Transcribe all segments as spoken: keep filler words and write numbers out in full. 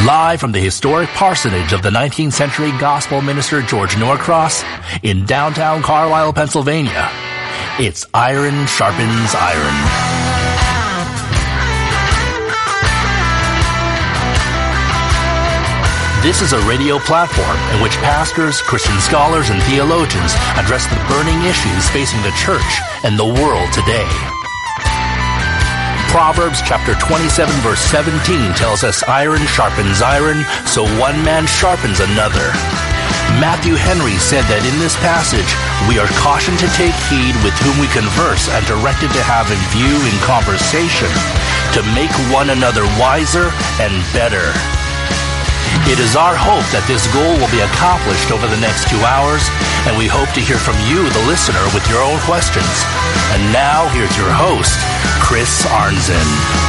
Live from the historic parsonage of the nineteenth century gospel minister George Norcross in downtown Carlisle, Pennsylvania, it's Iron Sharpens Iron. This is a radio platform in which pastors, Christian scholars, and theologians address the burning issues facing the church and the world today. Proverbs chapter twenty-seven verse seventeen tells us iron sharpens iron, so one man sharpens another. Matthew Henry said that in this passage, we are cautioned to take heed with whom we converse and directed to have in view in conversation to make one another wiser and better. It is our hope that this goal will be accomplished over the next two hours, and we hope to hear from you, the listener, with your own questions. And now, here's your host, Chris Arnzen.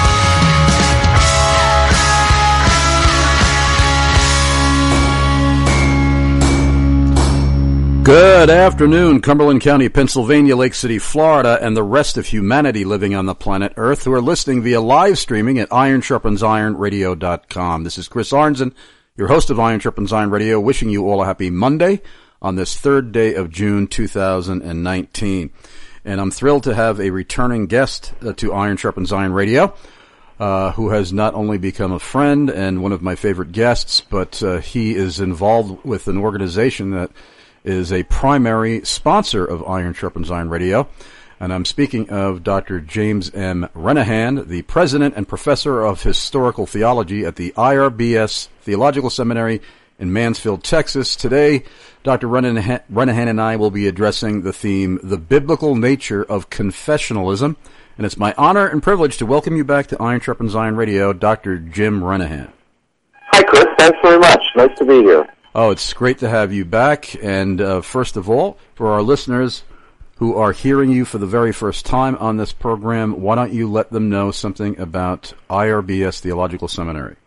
Good afternoon, Cumberland County, Pennsylvania, Lake City, Florida, and the rest of humanity living on the planet Earth who are listening via live streaming at iron sharpens iron radio dot com. This is Chris Arnzen, your host of Iron Sharpens Iron Radio, wishing you all a happy Monday on this third day of June two thousand nineteen. And I'm thrilled to have a returning guest uh, to Iron Sharpens Iron Radio, uh, who has not only become a friend and one of my favorite guests, but uh, he is involved with an organization that is a primary sponsor of Iron Sharpens Iron Radio. And I'm speaking of Doctor James M. Renahan, the president and professor of historical theology at the I R B S Theological Seminary in Mansfield, Texas. Today, Doctor Renahan, Renahan and I will be addressing the theme, the biblical nature of confessionalism. And it's my honor and privilege to welcome you back to Iron Sharpens Iron Radio, Doctor Jim Renahan. Hi, Chris. Thanks very much. Nice to be here. Oh, it's great to have you back. And uh, first of all, for our listeners who are hearing you for the very first time on this program, why don't you let them know something about I R B S Theological Seminary?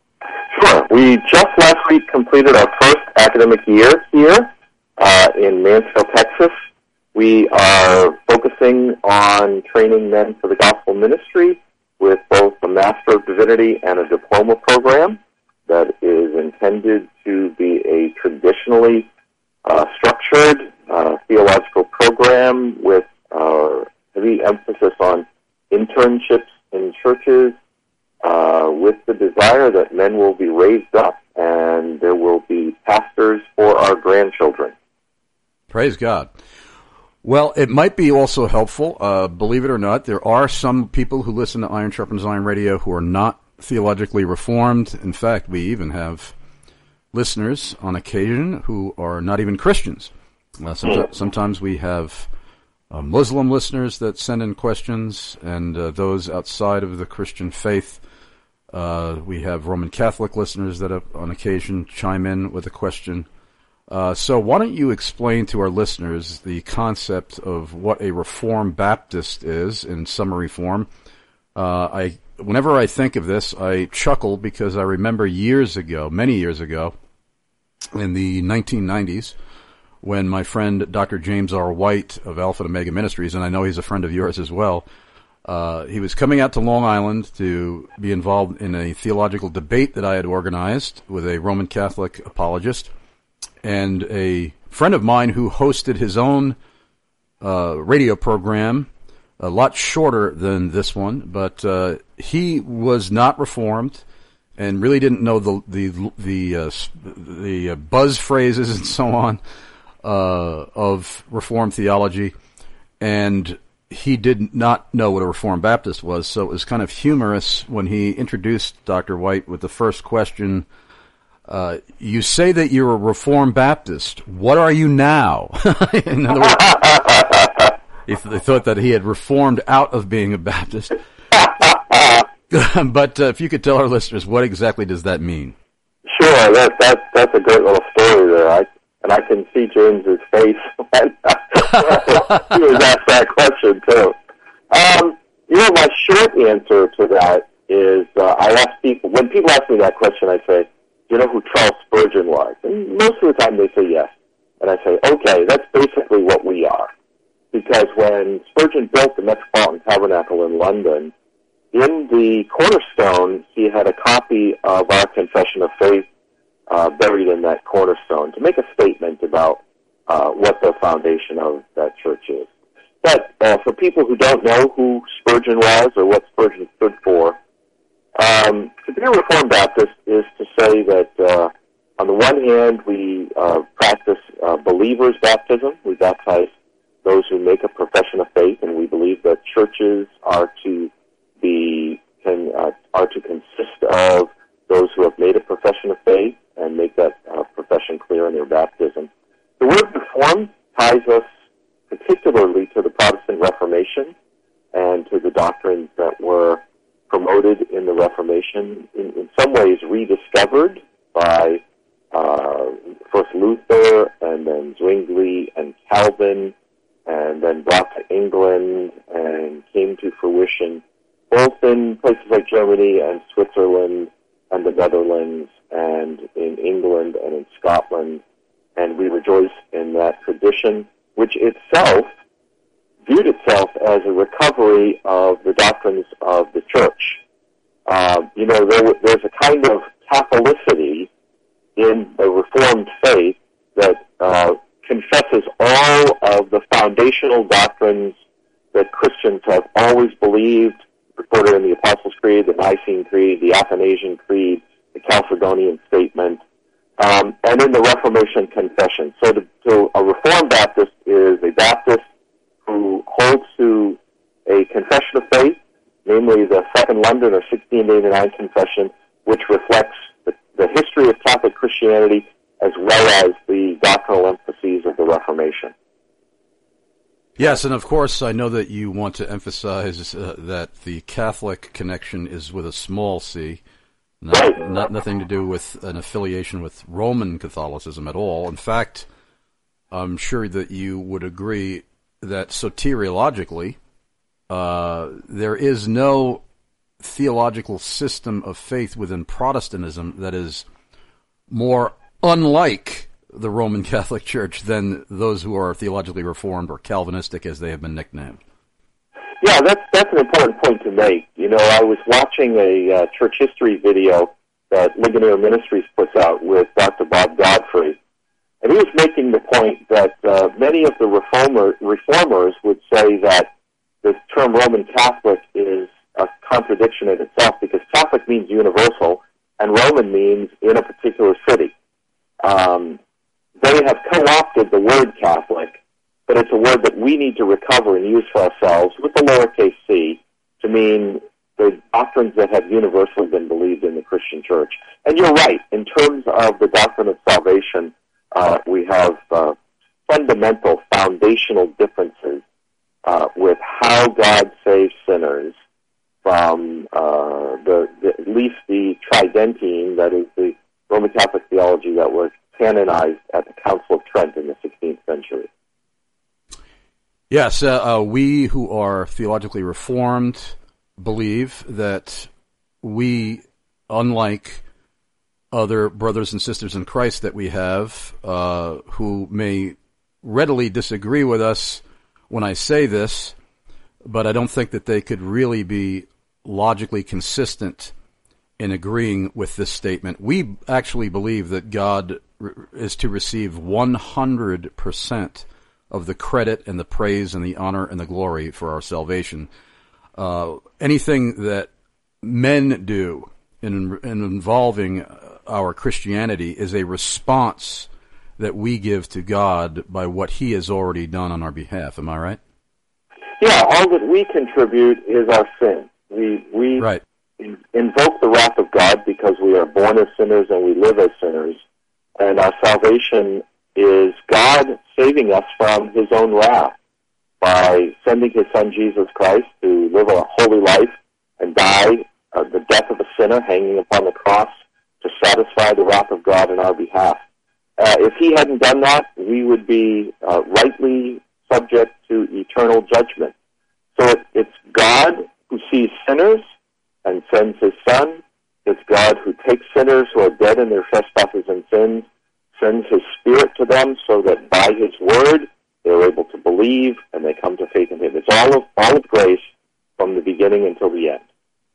Sure. We just last week completed our first academic year here uh, in Mansfield, Texas. We are focusing on training men for the gospel ministry with both a Master of Divinity and a diploma program that is intended to be a traditionally uh, structured uh, theological program with uh, heavy emphasis on internships in churches, uh, with the desire that men will be raised up and there will be pastors for our grandchildren. Praise God. Well, it might be also helpful, uh, believe it or not, there are some people who listen to Iron Sharpens Iron Radio who are not theologically reformed. In fact, we even have listeners on occasion who are not even Christians. Uh, sometimes, sometimes we have uh, Muslim listeners that send in questions, and uh, those outside of the Christian faith. Uh, we have Roman Catholic listeners that uh, on occasion chime in with a question. Uh, so why don't you explain to our listeners the concept of what a Reformed Baptist is in summary form? Uh, I Whenever I think of this, I chuckle because I remember years ago, many years ago, in the nineteen nineties, when my friend Doctor James R. White of Alpha and Omega Ministries, and I know he's a friend of yours as well, uh, he was coming out to Long Island to be involved in a theological debate that I had organized with a Roman Catholic apologist, and a friend of mine who hosted his own uh, radio program, a lot shorter than this one, but uh, he was not Reformed and really didn't know the the the uh, the uh, buzz phrases and so on uh, of Reformed theology, and he did not know what a Reformed Baptist was. So it was kind of humorous when he introduced Doctor White with the first question. Uh, you say that you're a Reformed Baptist. What are you now? In other words, he th- they thought that he had reformed out of being a Baptist. But uh, if you could tell our listeners, what exactly does that mean? Sure, that, that, that's a great little story there. I, and I can see James's face when he was asked that question, too. Um, you know, my short answer to that is uh, I ask people, when people ask me that question, I say, do you know who Charles Spurgeon was? And most of the time they say yes. And I say, okay, that's basically what we are. Because when Spurgeon built the Metropolitan Tabernacle in London, in the cornerstone, he had a copy of our Confession of Faith uh, buried in that cornerstone to make a statement about uh, what the foundation of that church is. But uh, for people who don't know who Spurgeon was or what Spurgeon stood for, um, to be a Reformed Baptist is to say that uh, on the one hand, we uh, practice uh, believers' baptism. We baptize those who make a profession of faith, and we believe that churches are to be can uh, are to consist of those who have made a profession of faith and make that uh, profession clear in their baptism. The word Reformed ties us particularly to the Protestant Reformation and to the doctrines that were promoted in the Reformation, in, in some ways rediscovered by uh, first Luther and then Zwingli and Calvin, and then brought to England and came to fruition both in places like Germany and Switzerland and the Netherlands and in England and in Scotland. And we rejoice in that tradition, which itself viewed itself as a recovery of the doctrines of the church. Uh, you know, there, there's a kind of Catholicity in the Reformed faith that uh, confesses all of the foundational doctrines that Christians have always believed, recorded in the Apostles' Creed, the Nicene Creed, the Athanasian Creed, the Chalcedonian Statement, um, and in the Reformation Confession. So to, to a Reformed Baptist is a Baptist who holds to a confession of faith, namely the Second London or sixteen eighty-nine Confession, which reflects the, the history of Catholic Christianity as well as the doctrinal emphases of the Reformation. Yes, and of course, I know that you want to emphasize uh, that the Catholic connection is with a small c, not, right. not nothing to do with an affiliation with Roman Catholicism at all. In fact, I'm sure that you would agree that soteriologically, uh, there is no theological system of faith within Protestantism that is more unlike the Roman Catholic Church than those who are theologically reformed or Calvinistic, as they have been nicknamed. Yeah, that's that's an important point to make. You know, I was watching a uh, church history video that Ligonier Ministries puts out with Doctor Bob Godfrey, and he was making the point that uh, many of the reformer, reformers would say that the term Roman Catholic is a contradiction in itself because Catholic means universal and Roman means in a particular city. Um, they have co-opted the word Catholic, but it's a word that we need to recover and use for ourselves with the lowercase c to mean the doctrines that have universally been believed in the Christian church. And you're right, in terms of the doctrine of salvation, uh, we have uh, fundamental, foundational differences uh, with how God saves sinners from uh, the, the at least the Tridentine, that is the Roman Catholic theology that was canonized at the Council of Trent in the sixteenth century. Yes, uh, uh, we who are theologically reformed believe that we, unlike other brothers and sisters in Christ that we have, uh, who may readily disagree with us when I say this, but I don't think that they could really be logically consistent in agreeing with this statement. We actually believe that God is to receive one hundred percent of the credit and the praise and the honor and the glory for our salvation. Uh, anything that men do in, in involving our Christianity is a response that we give to God by what He has already done on our behalf. Am I right? Yeah, all that we contribute is our sin. We we right. in, invoke the wrath of God because we are born as sinners and we live as sinners. And our salvation is God saving us from His own wrath by sending His Son Jesus Christ to live a holy life and die uh, the death of a sinner hanging upon the cross to satisfy the wrath of God in our behalf. Uh, if He hadn't done that, we would be uh, rightly subject to eternal judgment. So it, it's God who sees sinners and sends His Son. It's God who takes sinners who are dead in their trespasses and sins, sends His Spirit to them so that by His Word they're able to believe and they come to faith in Him. It's all of all of grace from the beginning until the end.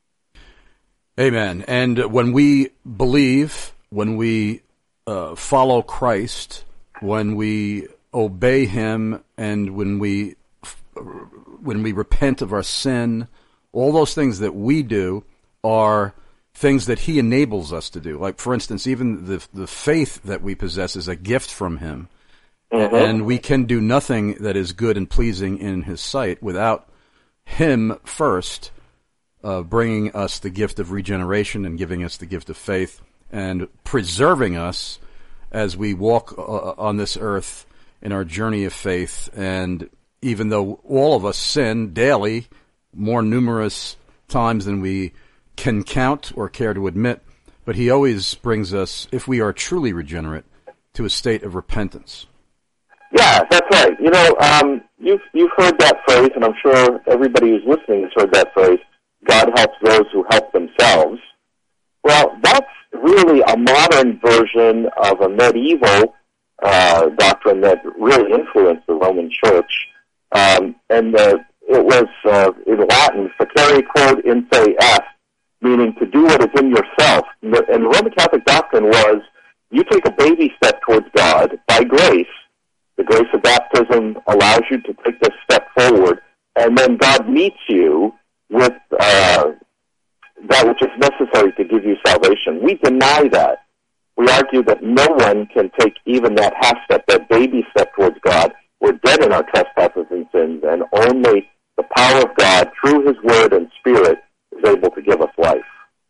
Amen. And when we believe, when we uh, follow Christ, when we obey Him, and when we when we repent of our sin, all those things that we do are things that He enables us to do. Like, for instance, even the the faith that we possess is a gift from Him. Mm-hmm. And we can do nothing that is good and pleasing in His sight without Him first uh, bringing us the gift of regeneration and giving us the gift of faith and preserving us as we walk uh, on this earth in our journey of faith. And even though all of us sin daily, more numerous times than we can count or care to admit, but He always brings us, if we are truly regenerate, to a state of repentance. Yeah, that's right. You know, um, you've, you've heard that phrase, and I'm sure everybody who's listening has heard that phrase, God helps those who help themselves. Well, that's really a modern version of a medieval uh, doctrine that really influenced the Roman Church. Um, and uh, it was, uh, in Latin, facere quod in se est, meaning to do what is in yourself. And the, and the Roman Catholic doctrine was, you take a baby step towards God by grace. The grace of baptism allows you to take this step forward, and then God meets you with uh, that which is necessary to give you salvation. We deny that. We argue that no one can take even that half step, that baby step towards God. We're dead in our trespasses and sins, and only the power of God, through His Word and Spirit, is able to give us life.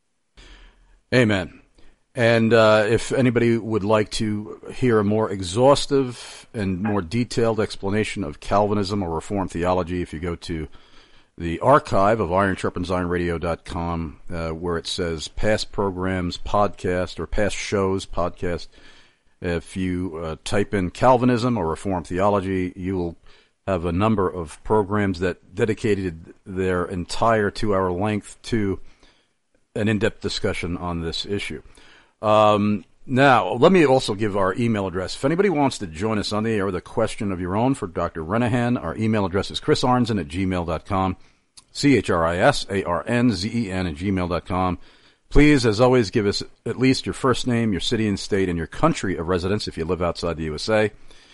Amen. And uh, if anybody would like to hear a more exhaustive and more detailed explanation of Calvinism or Reformed theology, if you go to the archive of iron sharpens iron radio dot com, uh, where it says past programs, podcast, or past shows, podcast, if you uh, type in Calvinism or Reformed theology, you will have a number of programs that dedicated their entire two-hour length to an in-depth discussion on this issue. Um, now, let me also give our email address. If anybody wants to join us on the air with a question of your own for Doctor Renihan, our email address is chris arnzen at gmail dot com, C H R I S A R N Z E N at gmail dot com. Please, as always, give us at least your first name, your city and state, and your country of residence if you live outside the U S A,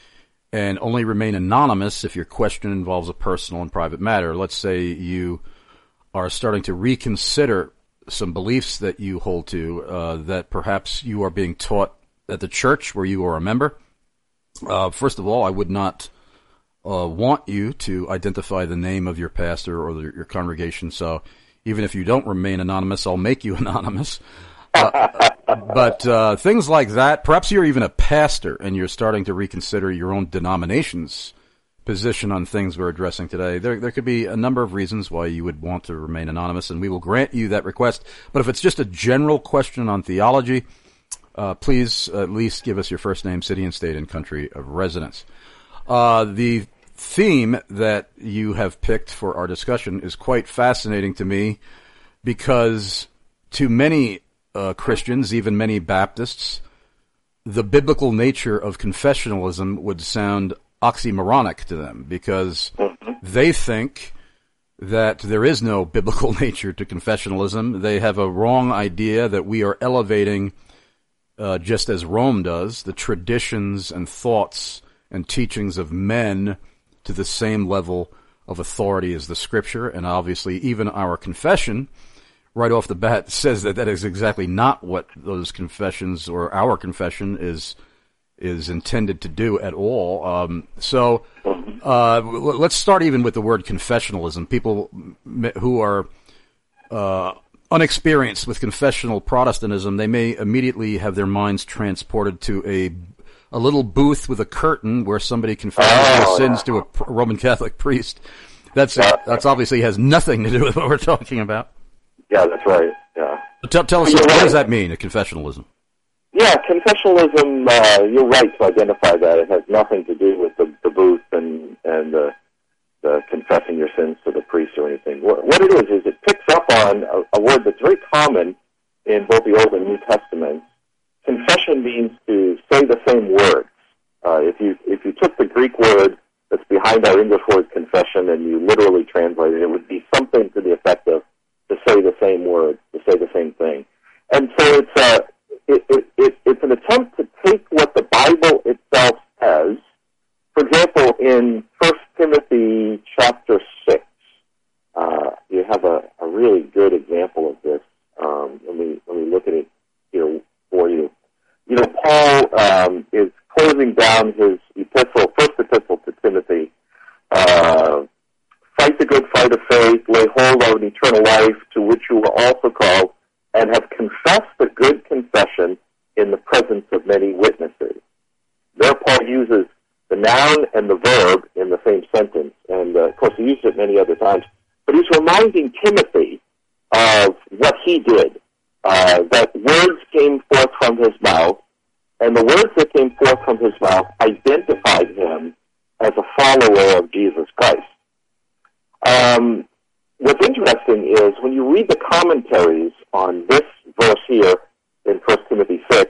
and only remain anonymous if your question involves a personal and private matter. Let's say you are starting to reconsider some beliefs that you hold to, uh, that perhaps you are being taught at the church where you are a member. Uh, first of all, I would not uh, want you to identify the name of your pastor or the, your congregation, so even if you don't remain anonymous, I'll make you anonymous. Uh, but uh, things like that, perhaps you're even a pastor and you're starting to reconsider your own denomination's position on things we're addressing today. There there could be a number of reasons why you would want to remain anonymous, and we will grant you that request. But if it's just a general question on theology, uh, please at least give us your first name, city and state, and country of residence. Uh, the theme that you have picked for our discussion is quite fascinating to me because to many uh, Christians, even many Baptists, the biblical nature of confessionalism would sound oxymoronic to them because they think that there is no biblical nature to confessionalism. They have a wrong idea that we are elevating, uh, just as Rome does, the traditions and thoughts and teachings of men to the same level of authority as the Scripture. And obviously even our confession, right off the bat, says that that is exactly not what those confessions or our confession is is intended to do at all. Um, so uh, let's start even with the word confessionalism. People who are uh, unexperienced with confessional Protestantism, they may immediately have their minds transported to a a little booth with a curtain where somebody confesses oh, their sins yeah. to a Roman Catholic priest. That's uh, that's obviously has nothing to do with what we're talking about. Yeah, that's right. Yeah. Tell, tell us, what, what does that mean, a confessionalism? Yeah, confessionalism, uh, you're right to identify that. It has nothing to do with the, the booth and, and the, the confessing your sins to the priest or anything. What, what it is, is it picks up on a, a word that's very common in both the Old and New Testaments. Confession means to say the same words. Uh, if you if you took the Greek word that's behind our English word confession and you literally translated it, it would be something to the effect of to say the same words, to say the same thing. have a, a really good example of this. Um, let me let me look at it here for you. You know, Paul um, is closing down his epistle, first epistle to Timothy. Uh, Fight the good fight of faith, lay hold of an eternal life to which you were also called, and have confessed the good confession in the presence of many witnesses. There Paul uses the noun and the verb in the same sentence, and uh, of course he uses it many other times, but he's reminding Timothy of what he did, uh, that words came forth from his mouth, and the words that came forth from his mouth identified him as a follower of Jesus Christ. Um, what's interesting is when you read the commentaries on this verse here in First Timothy six,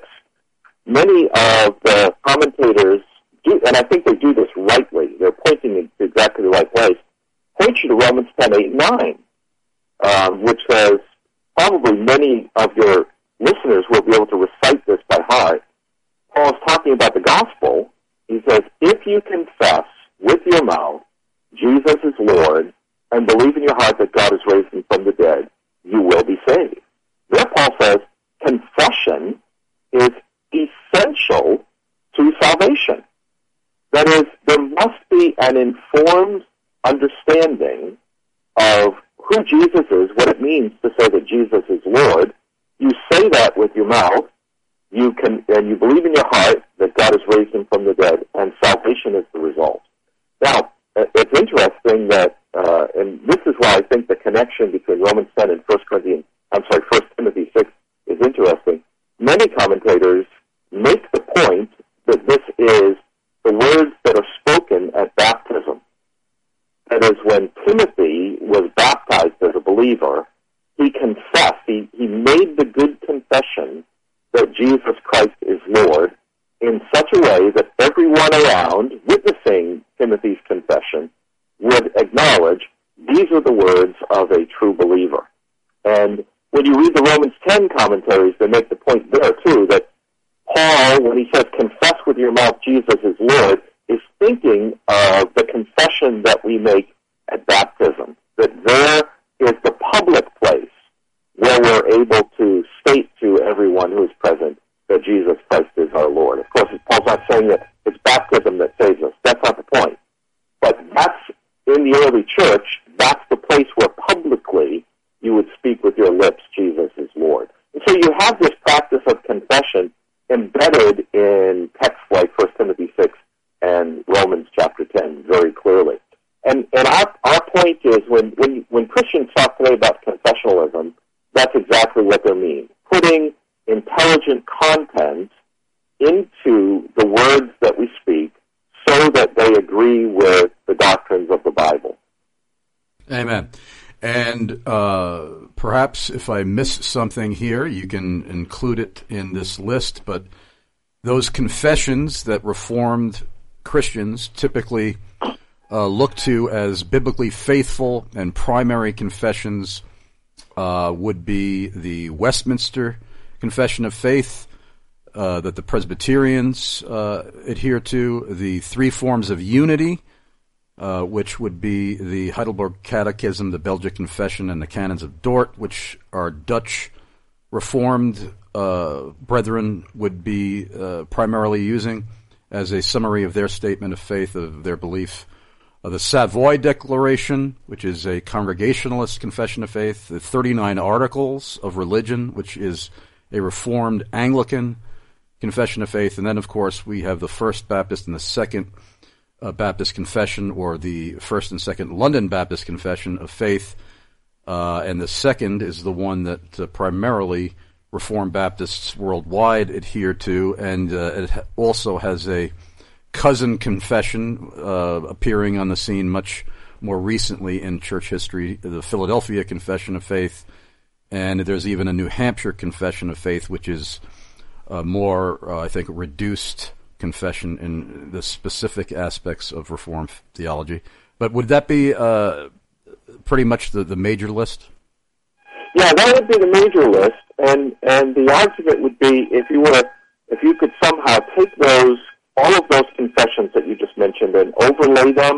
many of the commentators do, and I think they do this rightly, they're pointing to exactly the right place, point you to Romans ten, eight, and nine, um, which says, probably many of your listeners will be able to recite this by heart. Paul is talking about the gospel. He says, if you confess with your mouth Jesus is Lord, and believe in your heart that God has raised him from the dead, you will be saved. There Paul says, confession is essential to salvation. That is, there must be an informed understanding of who Jesus is, what it means to say that Jesus is Lord. You say that with your mouth, you can, and you believe in your heart that God has raised him from the dead, and salvation is the result. Now, it's interesting that, uh, and this is why I think the connection between Romans ten and First Corinthians, I'm sorry, First Timothy six is interesting. Many commentators make the point that this is the words that are spoken at baptism. That is, when Timothy was baptized as a believer, he confessed, he, he made the good confession that Jesus Christ is Lord in such a way that everyone around, witnessing Timothy's confession, would acknowledge these are the words of a true believer. And when you read the Romans ten commentaries, they make the point there, too, that Paul, when he says, confess with your mouth Jesus is Lord, is thinking of the confession that we make at baptism, that there is the public place where we're able to state to everyone who is present that Jesus Christ is our Lord. Of course, Paul's not saying that it's baptism that saves us. That's not the point. But that's, in the early church, that's the place where publicly you would speak with your lips, Jesus is Lord. And so you have this practice of confession embedded in texts like First Timothy six and Romans chapter ten very clearly. And and our our point is when, when, when Christians talk today about confessionalism, that's exactly what they mean. Putting intelligent content into the words that we speak so that they agree with the doctrines of the Bible. Amen. And uh, perhaps if I miss something here, you can include it in this list, but those confessions that Reformed Christians typically uh, look to as biblically faithful and primary confessions uh, would be the Westminster Confession of Faith uh, that the Presbyterians uh, adhere to, the three forms of unity, uh, which would be the Heidelberg Catechism, the Belgic Confession, and the Canons of Dort, which our Dutch Reformed uh, brethren would be uh, primarily using as a summary of their statement of faith, of their belief. Uh, the Savoy Declaration, which is a Congregationalist confession of faith, the thirty-nine Articles of Religion, which is a Reformed Anglican confession of faith, and then, of course, we have the First Baptist and the Second uh, Baptist Confession, or the First and Second London Baptist Confession of Faith, uh, and the second is the one that uh, primarily Reformed Baptists worldwide adhere to, and uh, it ha- also has a cousin confession uh, appearing on the scene much more recently in church history, the Philadelphia Confession of Faith, and there's even a New Hampshire Confession of Faith, which is a more, uh, I think, reduced confession in the specific aspects of Reformed theology. But would that be uh, pretty much the, the major list? Yeah, that would be the major list, and and the argument would be if you were, if you could somehow take those, all of those confessions that you just mentioned, and overlay them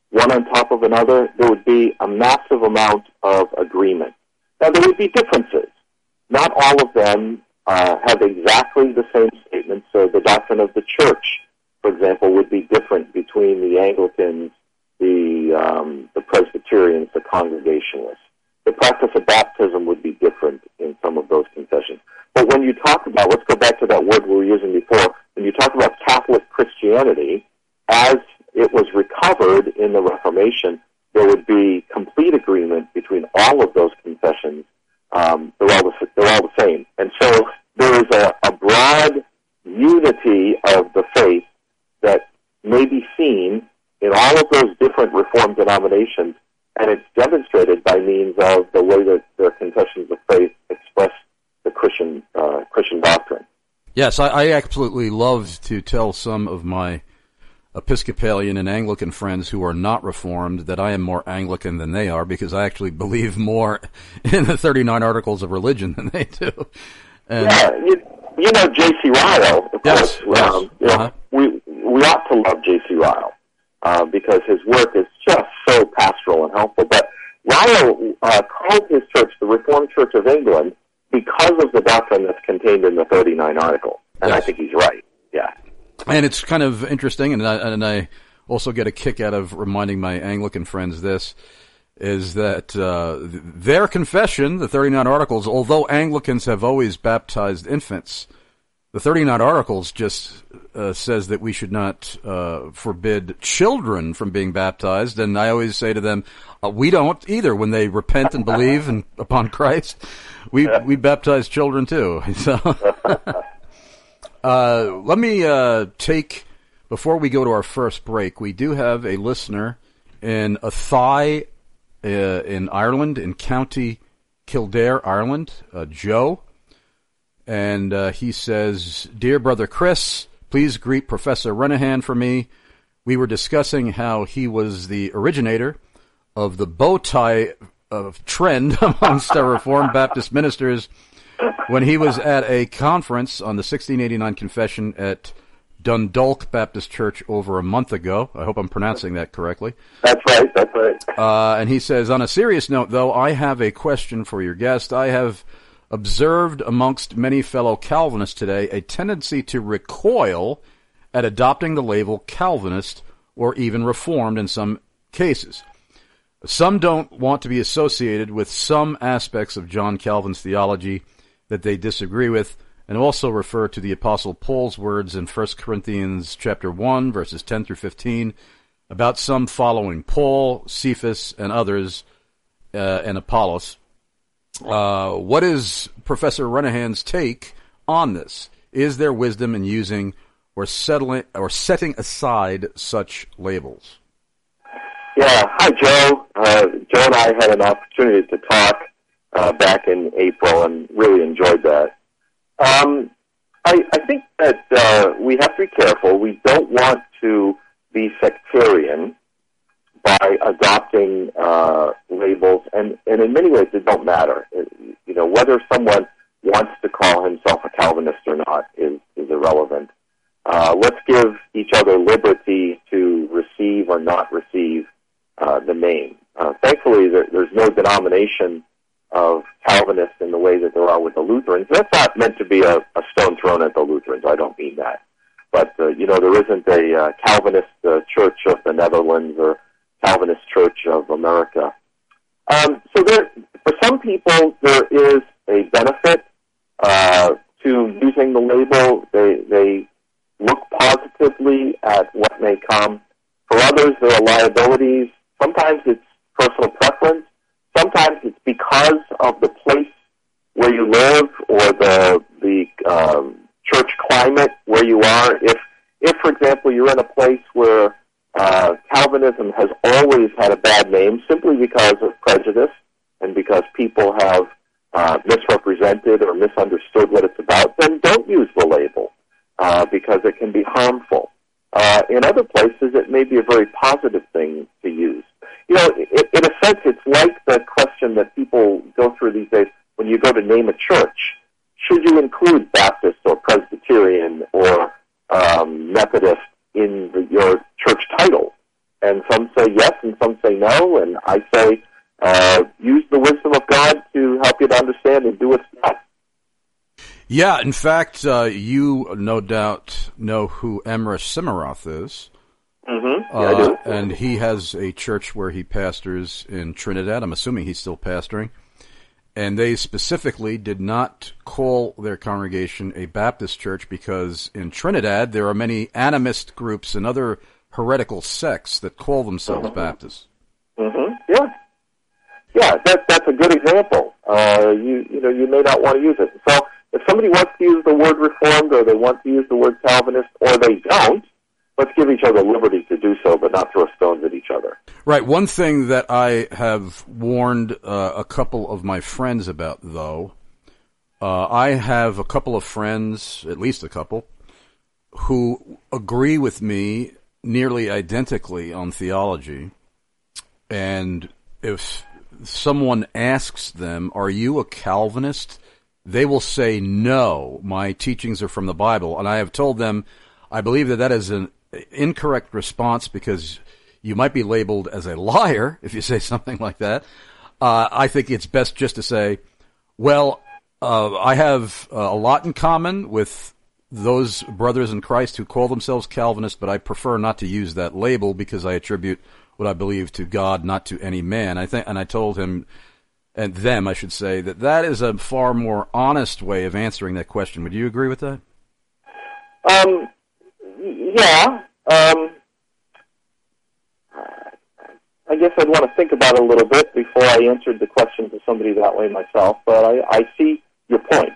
one on top of another, there would be a massive amount of agreement. Now, there would be differences. Not all of them uh, have exactly the same statements. So the doctrine of the church, for example, would be different between the Anglicans, the um, the Presbyterians, the Congregationalists. The practice of baptism would be different in some of those confessions. But when you talk about, let's go back to that word we were using before, when you talk about Catholic Christianity, as it was recovered in the Reformation, there would be complete agreement between all of those confessions. Um, they're, all the, they're all the same. And so there is a, a broad unity of the faith that may be seen in all of those different Reformed denominations, and it's demonstrated by means of the way that their confessions of faith express the Christian uh, Christian doctrine. Yes, I, I absolutely love to tell some of my Episcopalian and Anglican friends who are not Reformed that I am more Anglican than they are, because I actually believe more in the thirty-nine Articles of Religion than they do. And yeah, you, you know J C Ryle, of yes, course. Yes, um, you uh-huh. know, we we ought to love J C Ryle uh, because his work is just so pastoral and helpful. But Ryle uh, called his church the Reformed Church of England because of the doctrine that's contained in the thirty-nine Articles, and yes. I think he's right. Yeah. And it's kind of interesting, and I, and I also get a kick out of reminding my Anglican friends this, is that uh, their confession, the thirty-nine Articles, although Anglicans have always baptized infants, the thirty-nine Articles just uh, says that we should not uh, forbid children from being baptized, and I always say to them, uh, we don't either. When they repent and believe in, upon Christ, we, we baptize children too. So... Uh, let me uh, take, before we go to our first break, we do have a listener in Athy, uh, in Ireland, in County Kildare, Ireland, uh, Joe. And uh, he says, Dear Brother Chris, please greet Professor Renahan for me. We were discussing how he was the originator of the bow tie uh, trend amongst our Reformed Baptist ministers when he was at a conference on the sixteen eighty-nine Confession at Dundalk Baptist Church over a month ago. I hope I'm pronouncing that correctly. That's right, that's right. Uh, and he says, on a serious note, though, I have a question for your guest. I have observed amongst many fellow Calvinists today a tendency to recoil at adopting the label Calvinist or even Reformed in some cases. Some don't want to be associated with some aspects of John Calvin's theology that they disagree with, and also refer to the Apostle Paul's words in First Corinthians chapter one, verses ten through fifteen, about some following Paul, Cephas, and others, uh, and Apollos. Uh, what is Professor Renahan's take on this? Is there wisdom in using or settling or setting aside such labels? Yeah. Hi, Joe. Uh, Joe and I had an opportunity to talk Uh, back in April, and really enjoyed that. Um, I, I think that uh, we have to be careful. We don't want to be sectarian by adopting uh, labels, and, and in many ways it don't matter. It, you know, whether someone wants to call himself a Calvinist or not is, is irrelevant. Uh, let's give each other liberty to receive or not receive uh, the name. Uh, thankfully, there, there's no denomination of Calvinists in the way that there are with the Lutherans. That's not meant to be a, a stone thrown at the Lutherans. I don't mean that. But, uh, you know, there isn't a uh, Calvinist uh, Church of the Netherlands or Calvinist Church of America. Um, so there, for some people, there is a benefit uh, to using the label. They, they look positively at what may come. For others, there are liabilities. Sometimes it's personal preference. Sometimes it's because of the place where you live or the the um, church climate where you are. If, if for example, you're in a place where uh, Calvinism has always had a bad name simply because of prejudice and because people have uh, misrepresented or misunderstood what it's about, then don't use the label uh, because it can be harmful. Uh, in other places, it may be a very positive thing to use. You know, in, in a sense, it's like the question that people go through these days when you go to name a church. Should you include Baptist or Presbyterian or um, Methodist in the, your church title? And some say yes, and I say uh, use the wisdom of God to help you to understand and do what's best. Yeah, in fact, uh, you no doubt know who Emrys Simmeroth is. Mm-hmm. Yeah, uh, I do. And he has a church where he pastors in Trinidad. I'm assuming he's still pastoring. And they specifically did not call their congregation a Baptist church because in Trinidad there are many animist groups and other heretical sects that call themselves mm-hmm. Baptists. Mm-hmm. Yeah. Yeah, that, that's a good example. Uh, you, you know, you may not want to use it. So if somebody wants to use the word Reformed or they want to use the word Calvinist or they don't, let's give each other liberty to do so, but not throw stones at each other. Right. One thing that I have warned uh, a couple of my friends about, though, uh, I have a couple of friends, at least a couple, who agree with me nearly identically on theology. And if someone asks them, are you a Calvinist? They will say, no, my teachings are from the Bible. And I have told them, I believe that that is an incorrect response because you might be labeled as a liar if you say something like that. Uh, I think it's best just to say, well, uh, I have uh, a lot in common with those brothers in Christ who call themselves Calvinists, but I prefer not to use that label because I attribute what I believe to God, not to any man. I think, and I told him, and them, I should say, that that is a far more honest way of answering that question. Would you agree with that? Um, yeah. Um, I guess I'd want to think about it a little bit before I answered the question to somebody that way myself, but I, I see your point.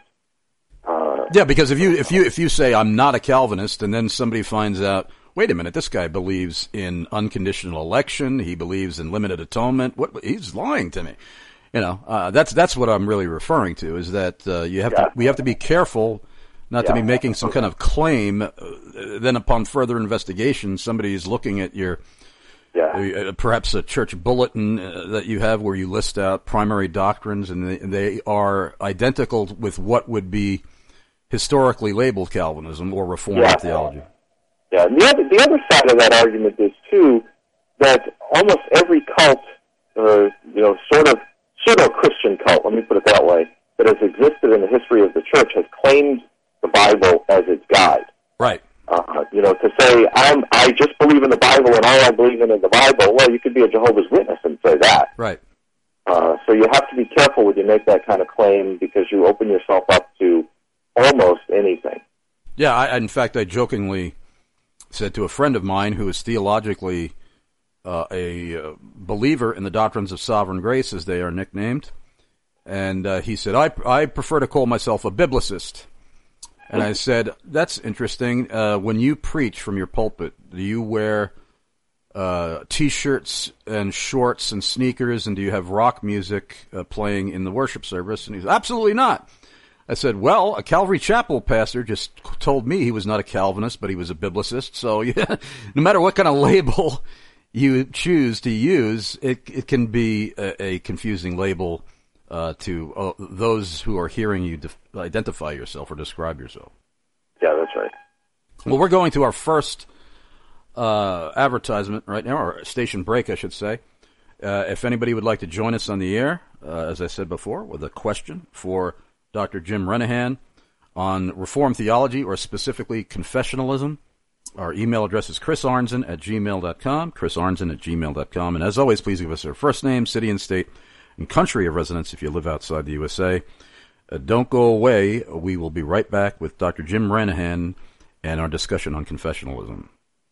Uh, yeah, because if you if you if you say I'm not a Calvinist, and then somebody finds out, wait a minute, this guy believes in unconditional election, he believes in limited atonement, what he's lying to me. You know, uh, that's that's what I'm really referring to. Is that uh, you have yeah. to we have to be careful not yeah. to be making some kind of claim. Uh, then, upon further investigation, somebody is looking at your yeah. uh, perhaps a church bulletin uh, that you have where you list out primary doctrines, and they, and they are identical with what would be historically labeled Calvinism or Reformed yeah. theology. Yeah, and the other the other side of that argument is too that almost every cult, uh, you know, sort of pseudo-Christian cult, let me put it that way, that has existed in the history of the church has claimed the Bible as its guide. Right. Uh, you know, to say, I'm, I just believe in the Bible and all I believe in is the Bible, well, you could be a Jehovah's Witness and say that. Right. Uh, so you have to be careful when you make that kind of claim because you open yourself up to almost anything. Yeah, I, in fact, I jokingly said to a friend of mine who is theologically Uh, a uh, believer in the doctrines of sovereign grace, as they are nicknamed. And uh, he said, I, I prefer to call myself a biblicist. And I said, that's interesting. Uh, when you preach from your pulpit, do you wear uh, T-shirts and shorts and sneakers, and do you have rock music uh, playing in the worship service? And he said, absolutely not. I said, well, a Calvary Chapel pastor just told me he was not a Calvinist, but he was a biblicist. So yeah, no matter what kind of label you choose to use, it it can be a, a confusing label uh, to uh, those who are hearing you def- identify yourself or describe yourself. Yeah, that's right. Well, we're going to our first uh, advertisement right now, or station break, I should say. Uh, if anybody would like to join us on the air, uh, as I said before, with a question for Doctor Jim Renihan on Reformed theology or specifically confessionalism, our email address is chris arnzen at gmail dot com, chris arnzen at gmail dot com. And as always, please give us your first name, city and state, and country of residence if you live outside the U S A. Uh, don't go away. We will be right back with Doctor Jim Renihan and our discussion on confessionalism.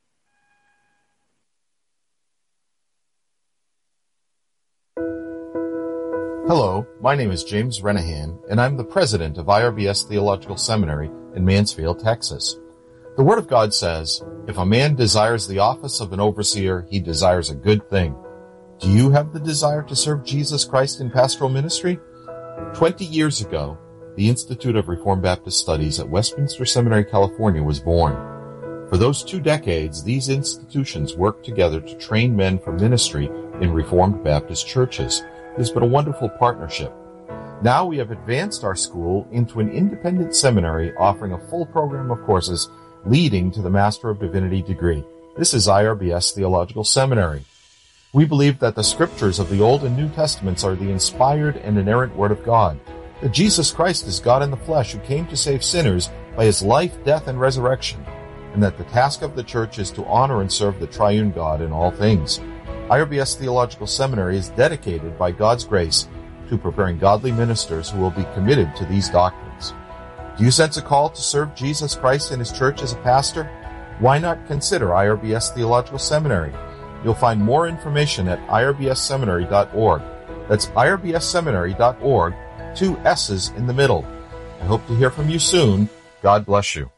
Hello, my name is James Renihan, and I'm the president of I R B S Theological Seminary in Mansfield, Texas. The Word of God says, if a man desires the office of an overseer, he desires a good thing. Do you have the desire to serve Jesus Christ in pastoral ministry? Twenty years ago, the Institute of Reformed Baptist Studies at Westminster Seminary, California was born. For those two decades, these institutions worked together to train men for ministry in Reformed Baptist churches. It has been a wonderful partnership. Now we have advanced our school into an independent seminary offering a full program of courses leading to the Master of Divinity degree. This is I R B S Theological Seminary. We believe that the scriptures of the Old and New Testaments are the inspired and inerrant Word of God, that Jesus Christ is God in the flesh who came to save sinners by his life, death, and resurrection, and that the task of the church is to honor and serve the triune God in all things. I R B S Theological Seminary is dedicated by God's grace to preparing godly ministers who will be committed to these doctrines. Do you sense a call to serve Jesus Christ and his church as a pastor? Why not consider I R B S Theological Seminary? You'll find more information at I R B S seminary dot org. That's I R B S seminary dot org, two S's in the middle. I hope to hear from you soon. God bless you.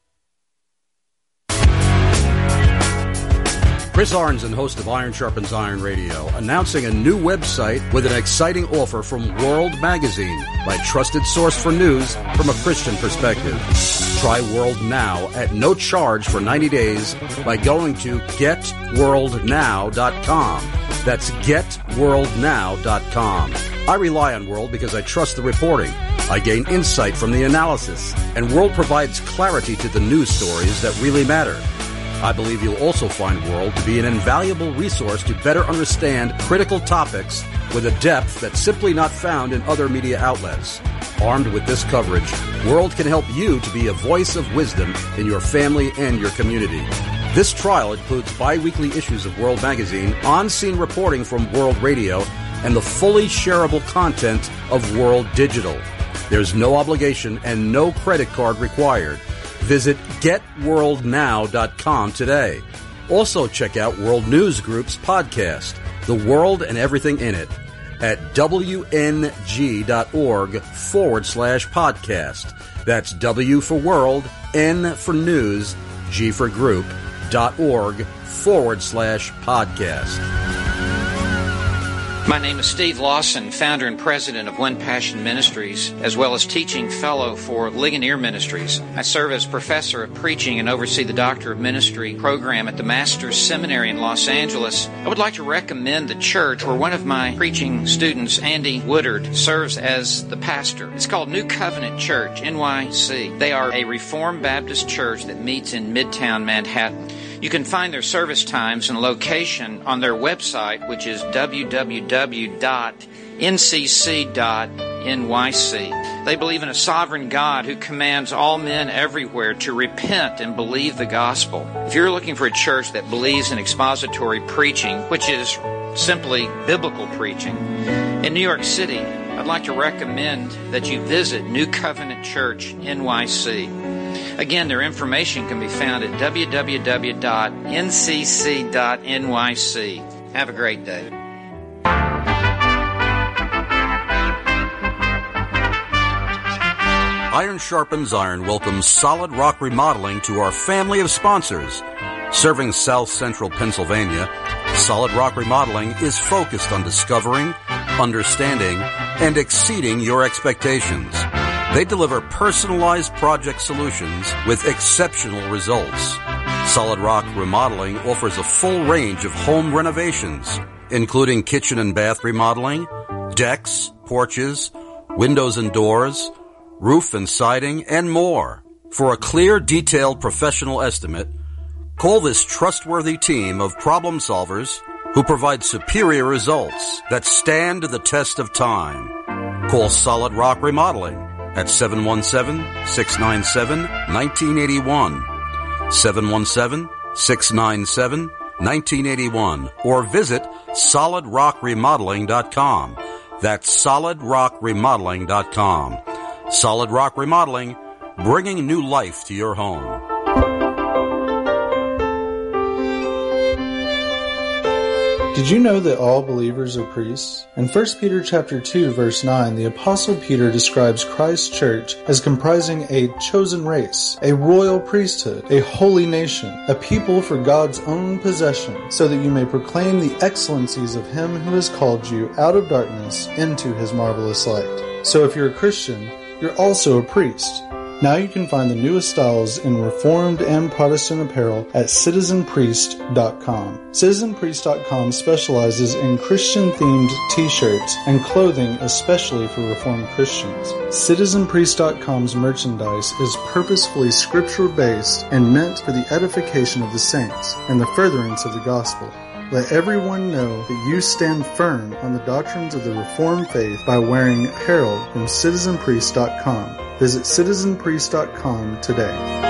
Chris Arnzen, host of Iron Sharpens Iron Radio, announcing a new website with an exciting offer from World Magazine, my trusted source for news from a Christian perspective. Try World Now at no charge for ninety days by going to get world now dot com. That's get world now dot com. I rely on World because I trust the reporting. I gain insight from the analysis, and World provides clarity to the news stories that really matter. I believe you'll also find World to be an invaluable resource to better understand critical topics with a depth that's simply not found in other media outlets. Armed with this coverage, World can help you to be a voice of wisdom in your family and your community. This trial includes bi-weekly issues of World Magazine, on-scene reporting from World Radio, and the fully shareable content of World Digital. There's no obligation and no credit card required. Visit get world now dot com today. Also check out World News Group's podcast, The World and Everything in It, at W N G dot org forward slash podcast. That's W for World, N for News, G for Group, dot org forward slash podcast. My name is Steve Lawson, founder and president of One Passion Ministries, as well as teaching fellow for Ligonier Ministries. I serve as professor of preaching and oversee the Doctor of Ministry program at the Master's Seminary in Los Angeles. I would like to recommend the church where one of my preaching students, Andy Woodard, serves as the pastor. It's called New Covenant Church, N Y C. They are a Reformed Baptist church that meets in Midtown Manhattan. You can find their service times and location on their website, which is w w w dot n c c dot n y c. They believe in a sovereign God who commands all men everywhere to repent and believe the gospel. If you're looking for a church that believes in expository preaching, which is simply biblical preaching, in New York City, I'd like to recommend that you visit New Covenant Church N Y C. Again, their information can be found at w w w dot n c c dot n y c. Have a great day. Iron Sharpens Iron welcomes Solid Rock Remodeling to our family of sponsors. Serving South Central Pennsylvania, Solid Rock Remodeling is focused on discovering, understanding, and exceeding your expectations. They deliver personalized project solutions with exceptional results. Solid Rock Remodeling offers a full range of home renovations, including kitchen and bath remodeling, decks, porches, windows and doors, roof and siding, and more. For a clear, detailed professional estimate, call this trustworthy team of problem solvers who provide superior results that stand the test of time. Call Solid Rock Remodeling at seven one seven, six nine seven, one nine eight one, seven one seven, six nine seven, one nine eight one, or visit solid rock remodeling dot com. That's solid rock remodeling dot com. Solid Rock Remodeling, bringing new life to your home. Did you know that all believers are priests? In First Peter chapter two, verse nine, the Apostle Peter describes Christ's church as comprising a chosen race, a royal priesthood, a holy nation, a people for God's own possession, so that you may proclaim the excellencies of Him who has called you out of darkness into His marvelous light. So if you're a Christian, you're also a priest. Now you can find the newest styles in Reformed and Protestant apparel at citizen priest dot com. citizen priest dot com specializes in Christian-themed t-shirts and clothing especially for Reformed Christians. citizen priest dot com's merchandise is purposefully scripture-based and meant for the edification of the saints and the furtherance of the gospel. Let everyone know that you stand firm on the doctrines of the Reformed faith by wearing apparel from citizen priest dot com. Visit citizen priest dot com today.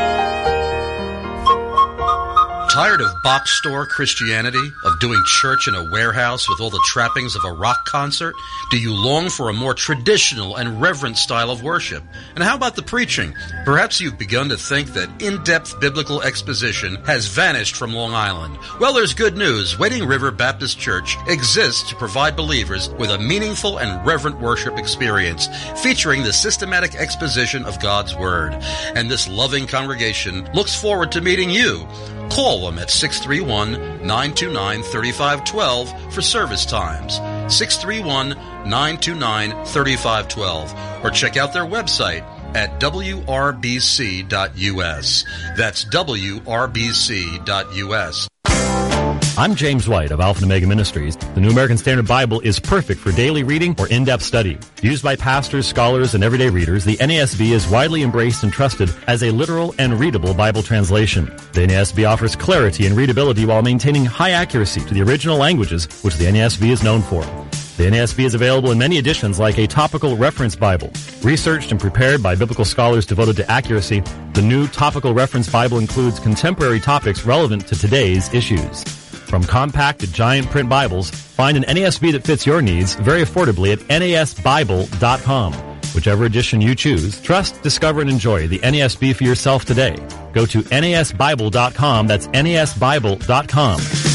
Tired of box store Christianity, of doing church in a warehouse with all the trappings of a rock concert? Do you long for a more traditional and reverent style of worship? And how about the preaching? Perhaps you've begun to think that in-depth biblical exposition has vanished from Long Island. Well, there's good news. Wading River Baptist Church exists to provide believers with a meaningful and reverent worship experience, featuring the systematic exposition of God's Word. And this loving congregation looks forward to meeting you. Call them at six three one, nine two nine, three five one two for service times, six three one, nine two nine, three five one two, or check out their website at w r b c dot u s. That's w r b c dot u s. I'm James White of Alpha and Omega Ministries. The New American Standard Bible is perfect for daily reading or in-depth study. Used by pastors, scholars, and everyday readers, the N A S B is widely embraced and trusted as a literal and readable Bible translation. The N A S B offers clarity and readability while maintaining high accuracy to the original languages, which the N A S B is known for. The N A S B is available in many editions like a topical reference Bible. Researched and prepared by biblical scholars devoted to accuracy, the new topical reference Bible includes contemporary topics relevant to today's issues. From compact to giant print Bibles, find an N A S B that fits your needs very affordably at N A S Bible dot com. Whichever edition you choose, trust, discover, and enjoy the N A S B for yourself today. Go to N A S Bible dot com. That's N A S Bible dot com.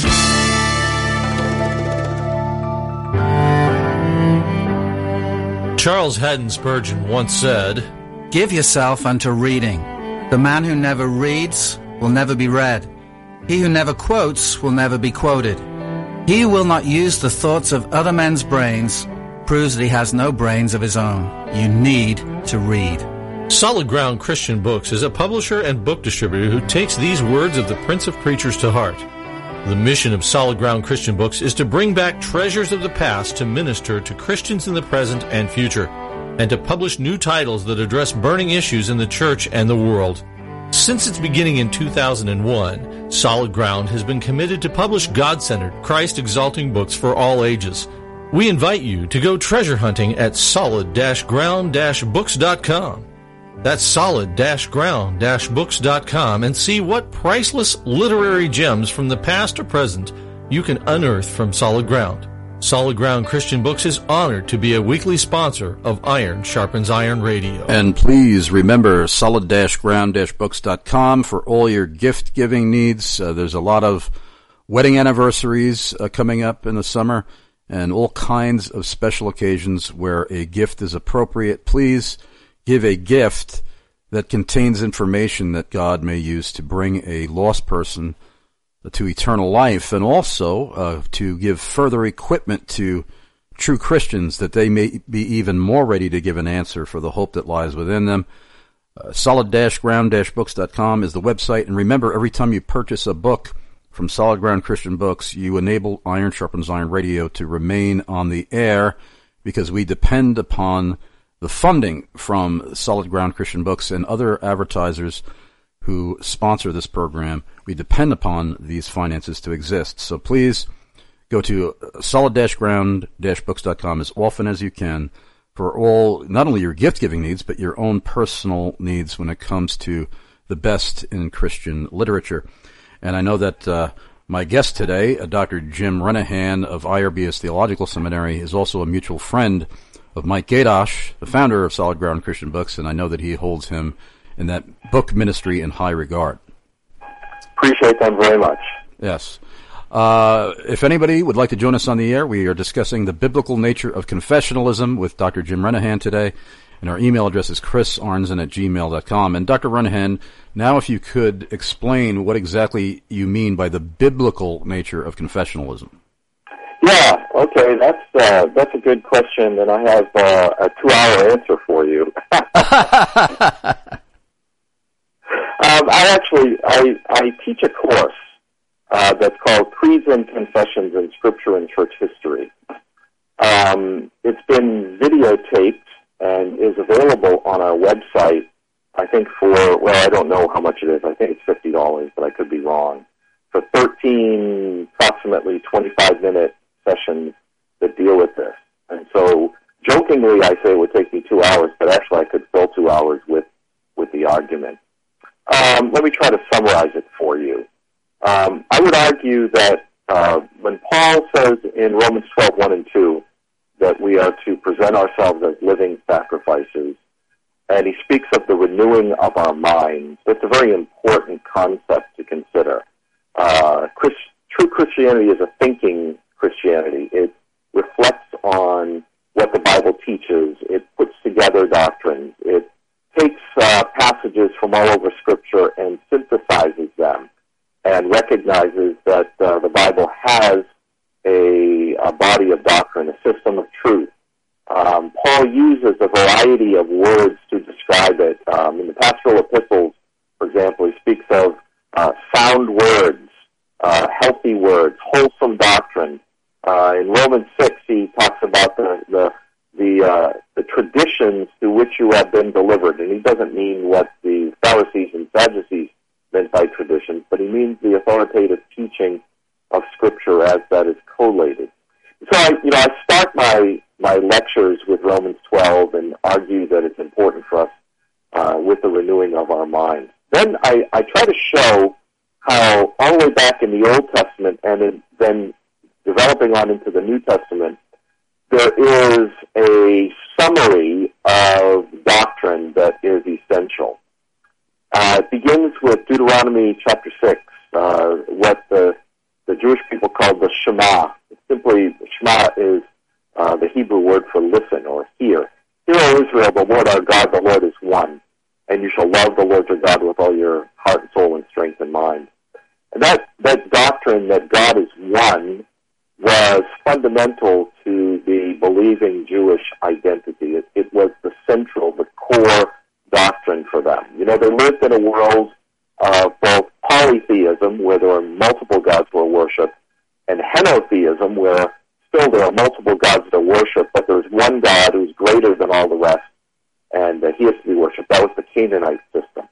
Charles Haddon Spurgeon once said, "Give yourself unto reading. The man who never reads will never be read. He who never quotes will never be quoted. He who will not use the thoughts of other men's brains proves that he has no brains of his own. You need to read." Solid Ground Christian Books is a publisher and book distributor who takes these words of the Prince of Preachers to heart. The mission of Solid Ground Christian Books is to bring back treasures of the past to minister to Christians in the present and future, and to publish new titles that address burning issues in the church and the world. Since its beginning in two thousand one, Solid Ground has been committed to publish God-centered, Christ-exalting books for all ages. We invite you to go treasure hunting at solid ground books dot com. That's solid ground books dot com, and see what priceless literary gems from the past or present you can unearth from Solid Ground. Solid Ground Christian Books is honored to be a weekly sponsor of Iron Sharpens Iron Radio. And please remember solid ground books dot com for all your gift-giving needs. Uh, there's a lot of wedding anniversaries uh, coming up in the summer and all kinds of special occasions where a gift is appropriate. Please give a gift that contains information that God may use to bring a lost person to eternal life, and also uh, to give further equipment to true Christians that they may be even more ready to give an answer for the hope that lies within them. Uh, solid ground books dot com is the website, and remember, every time you purchase a book from Solid Ground Christian Books, you enable Iron Sharpens Iron Radio to remain on the air, because we depend upon the funding from Solid Ground Christian Books and other advertisers who sponsor this program. We depend upon these finances to exist. So please go to solid ground books dot com as often as you can for all, not only your gift-giving needs, but your own personal needs when it comes to the best in Christian literature. And I know that uh, my guest today, uh, Doctor Jim Renihan of I R B S Theological Seminary, is also a mutual friend of Mike Gadosh, the founder of Solid Ground Christian Books, and I know that he holds him in that book ministry in high regard. Appreciate them very much. Yes. Uh, if anybody would like to join us on the air, we are discussing the biblical nature of confessionalism with Doctor Jim Renihan today, and our email address is chris arnzen at gmail dot com. And Doctor Renihan, now if you could explain what exactly you mean by the biblical nature of confessionalism. Yeah, okay, that's uh, that's a good question, and I have uh, a two-hour answer for you. Um, I actually, I, I teach a course uh, that's called Creeds and Confessions in Scripture and Church History. Um, it's been videotaped and is available on our website, I think for, well, I don't know how much it is. I think it's fifty dollars, but I could be wrong. for thirteen, approximately twenty-five minute sessions that deal with this. And so, jokingly, I say it would take me two hours, but actually I could fill two hours with, with the argument. Um, let me try to summarize it for you. Um, I would argue that uh, when Paul says in Romans twelve, one and two, that we are to present ourselves as living sacrifices, and he speaks of the renewing of our minds, that's a very important concept to consider. Uh, Christ, true Christianity is a thinking Christianity. It reflects on what the Bible teaches. It puts together doctrines. It takes uh, passages from all over Scripture and synthesizes them and recognizes that uh, the Bible has a, a body of doctrine, a system of truth. Um, Paul uses a variety of words to describe it. Um, in the pastoral epistles, for example, he speaks of uh, sound words, uh, healthy words, wholesome doctrine. Uh, in Romans six, he talks about the the the, uh, the traditions to which you have been delivered, and he doesn't mean what the Pharisees and Sadducees meant by traditions, but he means the authoritative teaching of Scripture as that is collated. So, I, you know, I start my my lectures with Romans twelve and argue that it's important for us uh, with the renewing of our minds. Then I, I try to show how all the way back in the Old Testament and in, then developing on into the New Testament, there is a summary of doctrine that is essential. Uh, it begins with Deuteronomy chapter six, uh, what the, the Jewish people called the Shema. Simply, Shema is uh, the Hebrew word for listen or hear. Hear, O Israel, the Lord our God, the Lord is one, and you shall love the Lord your God with all your heart and soul and strength and mind. And that, that doctrine that God is one was fundamental to the believing Jewish identity. It, it was the central, the core doctrine for them. You know, they lived in a world of both polytheism, where there were multiple gods who are worshipped, and henotheism, where still there are multiple gods that are worshipped, but there's one God who's greater than all the rest, and uh, he is to be worshipped. That was the Canaanite system.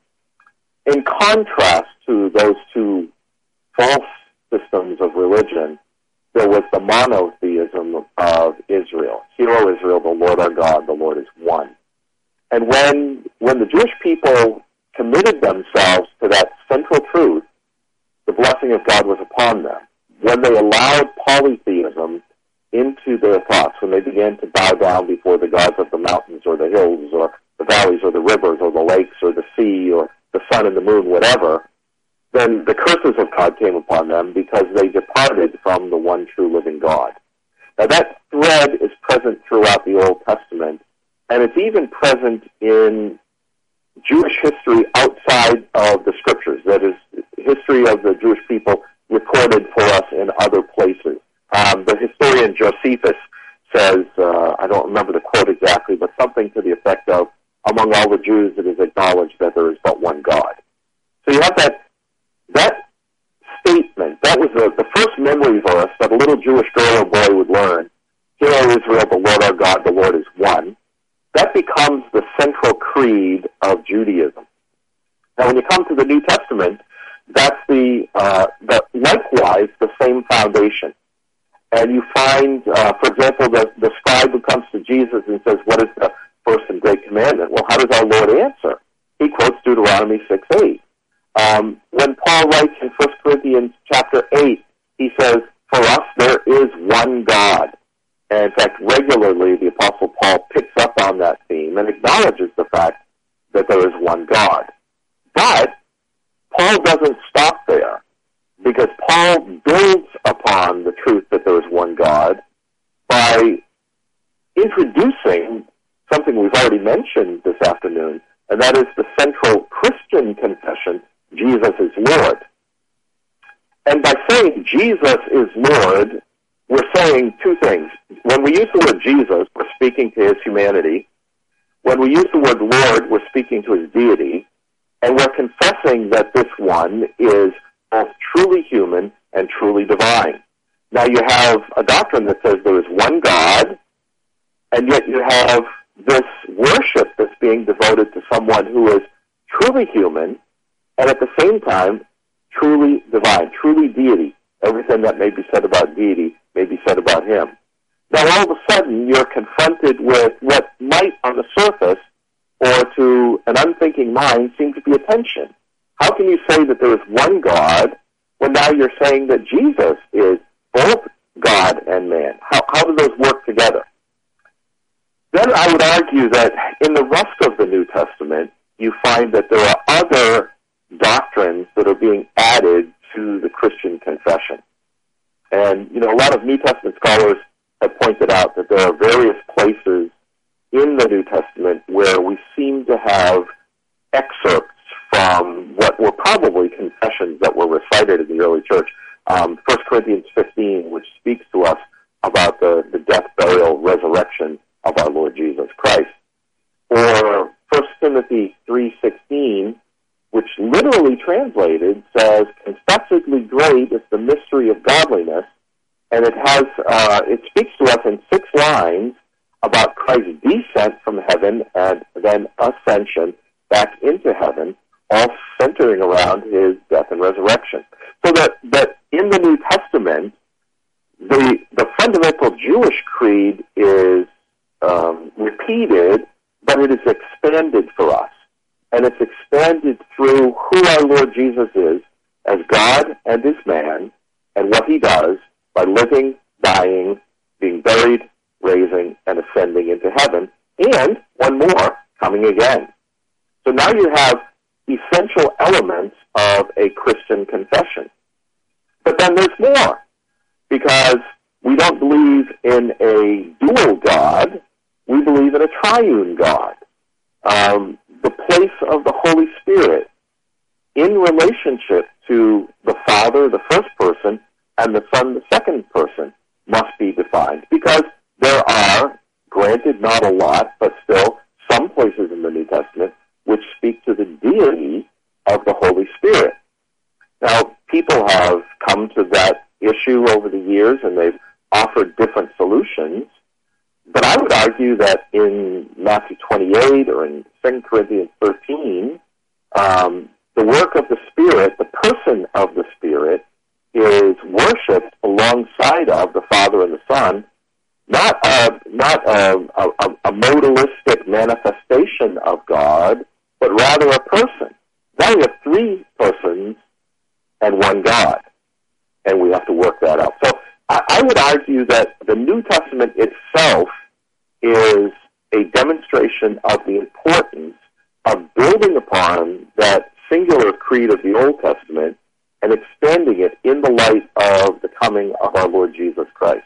In contrast to those two false systems of religion, there was the monotheism of Israel. Hear, O Israel, the Lord our God, the Lord is one. And when when the Jewish people committed themselves to that central truth, the blessing of God was upon them. When they allowed polytheism into their thoughts, when they began to bow down before the gods of the mountains or the hills or the valleys or the rivers or the lakes or the sea or the sun and the moon, whatever, then the curses of God came upon them because they departed from the one true living God. Now that thread is present throughout the Old Testament, and it's even present in Jewish history outside of the Scriptures. That is, history of the Jewish people recorded for us in other places. Um, the historian Josephus says, uh, I don't remember the quote exactly, but something to the effect of, among all the Jews it is acknowledged that there is but one God. So you have that That statement, that was the, the first memory verse that a little Jewish girl or boy would learn. Hear, O Israel, the Lord our God, the Lord is one. That becomes the central creed of Judaism. Now, when you come to the New Testament, that's the, uh, the likewise the same foundation. And you find, uh, for example, the, the scribe who comes to Jesus and says, what is the first and great commandment? Well, how does our Lord answer? He quotes Deuteronomy six eight. Um, when Paul writes in First Corinthians chapter eight, he says, for us there is one God. And in fact, regularly the Apostle Paul picks up on that theme and acknowledges the fact that there is one God. But Paul doesn't stop there, because Paul builds upon the truth that there is one God by introducing something we've already mentioned this afternoon, and that is the central Christian confession, Jesus is Lord. And by saying Jesus is Lord, we're saying two things. When we use the word Jesus, we're speaking to his humanity. When we use the word Lord, we're speaking to his deity. And we're confessing that this one is both truly human and truly divine. Now you have a doctrine that says there is one God, and yet you have this worship that's being devoted to someone who is truly human, and at the same time, truly divine, truly deity. Everything that may be said about deity may be said about him. Now, all of a sudden, you're confronted with what might, on the surface, or to an unthinking mind, seem to be a tension. How can you say that there is one God when now you're saying that Jesus is both God and man? How, how do those work together? Then I would argue that in the rest of the New Testament, you find that there are other doctrines that are being added to the Christian confession. And, you know, a lot of New Testament scholars have pointed out that there are various places in the New Testament where we seem to have excerpts from what were probably confessions that were recited in the early church. Um, First Corinthians fifteen, which speaks to us about the, the death, burial, resurrection of our Lord Jesus Christ. Or First Timothy three sixteen, which literally translated says, confessedly great is the mystery of godliness, and it has uh, it speaks to us in six lines about Christ's descent from heaven and then ascension back into heaven, all centering around his death and resurrection. So that, that in the New Testament, the the fundamental Jewish creed is um, repeated, but it is expanded for us. And it's expanded through who our Lord Jesus is as God and as man, and what he does by living, dying, being buried, raising, and ascending into heaven, and one more, coming again. So now you have essential elements of a Christian confession. But then there's more, because we don't believe in a dual God, we believe in a triune God. Um, the place of the Holy Spirit in relationship to the Father, the first person, and the Son, the second person, must be defined, because there are, granted not a lot, but still some places in the New Testament which speak to the deity of the Holy Spirit. Now, people have come to that issue over the years, and they've offered different solutions, but I would argue that in Matthew twenty-eight or in Second Corinthians thirteen, um, the work of the Spirit, the person of the Spirit, is worshipped alongside of the Father and the Son, not a, not a, a, a modalistic manifestation of God, but rather a person. Now we have three persons and one God, and we have to work that out. So I, I would argue that the New Testament itself is a demonstration of the importance of building upon that singular creed of the Old Testament and expanding it in the light of the coming of our Lord Jesus Christ.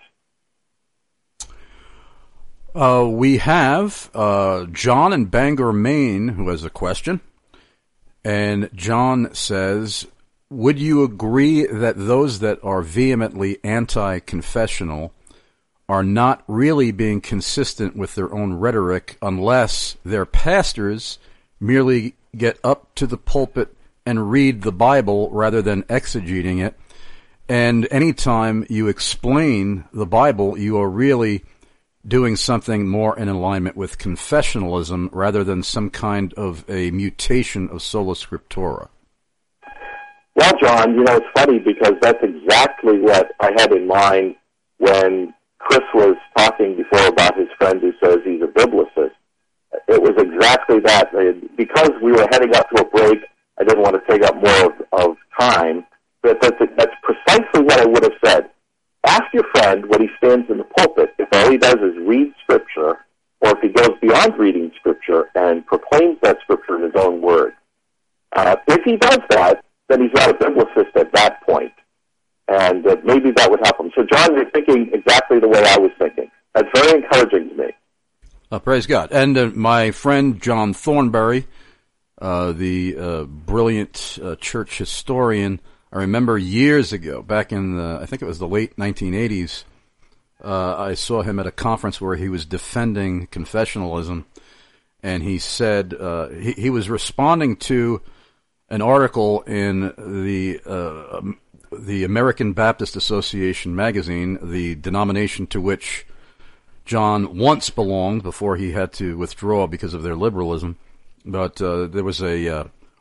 Uh, we have uh, John in Bangor, Maine, who has a question. And John says, would you agree that those that are vehemently anti-confessional are not really being consistent with their own rhetoric unless their pastors merely get up to the pulpit and read the Bible rather than exegeting it? And anytime you explain the Bible, you are really doing something more in alignment with confessionalism rather than some kind of a mutation of sola scriptura. Well, John, you know, it's funny because that's exactly what I had in mind when Chris was talking before about his friend who says he's a biblicist. It was exactly that. Because we were heading up to a break, I didn't want to take up more of, of time, but that's, that's precisely what I would have said. Ask your friend when he stands in the pulpit if all he does is read Scripture, or if he goes beyond reading Scripture and proclaims that Scripture in his own words. Uh, if he does that, then he's not a biblicist at that point, and uh, maybe that would help him. So, John, you're thinking exactly the way I was thinking. That's very encouraging to me. Uh, praise God. And uh, my friend John Thornberry, uh, the uh, brilliant uh, church historian, I remember years ago, back in the, I think it was the late nineteen eighties, uh, I saw him at a conference where he was defending confessionalism, and he said, uh, he, he was responding to an article in the uh, the American Baptist Association magazine, the denomination to which John once belonged before he had to withdraw because of their liberalism. But uh, there was a uh,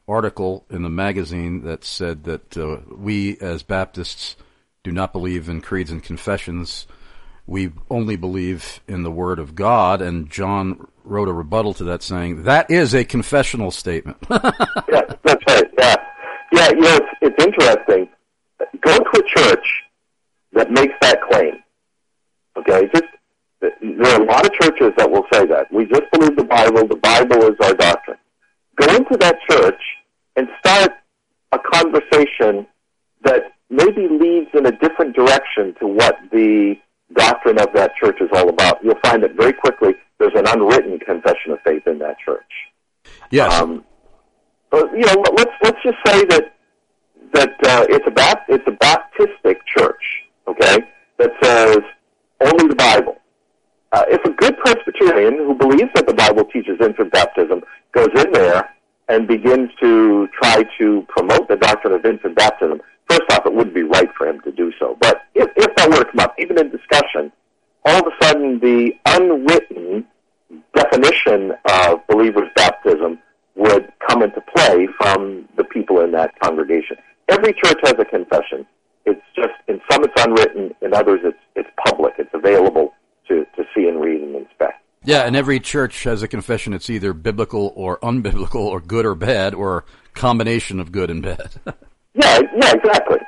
article in the magazine that said that uh, we as Baptists do not believe in creeds and confessions. We only believe in the Word of God, and John wrote a rebuttal to that saying, that is a confessional statement. Yeah, that's right, yeah. Yeah, you know, it's, it's interesting. Go to a church that makes that claim, okay? Just there are a lot of churches that will say that. We just believe the Bible. The Bible is our doctrine. Go into that church and start a conversation that maybe leads in a different direction to what the doctrine of that church is all about. You'll find that very quickly there's an unwritten confession of faith in that church. Yes. Um, but, you know, let's let's just say that that uh, it's a Bap- it's a Baptistic church, okay, that says only the Bible. Uh, if a good Presbyterian who believes that the Bible teaches infant baptism goes in there and begins to try to promote the doctrine of infant baptism, first off, it wouldn't be right for him to do so. But if, if that were to come up, even in discussion, all of a sudden the unwritten definition of believers' baptism would come into play from the people in that congregation. Every church has a confession. It's just, in some it's unwritten, in others it's it's public. It's available to, to see and read and inspect. Yeah, and every church has a confession. It's either biblical or unbiblical or good or bad or combination of good and bad. yeah, yeah, exactly.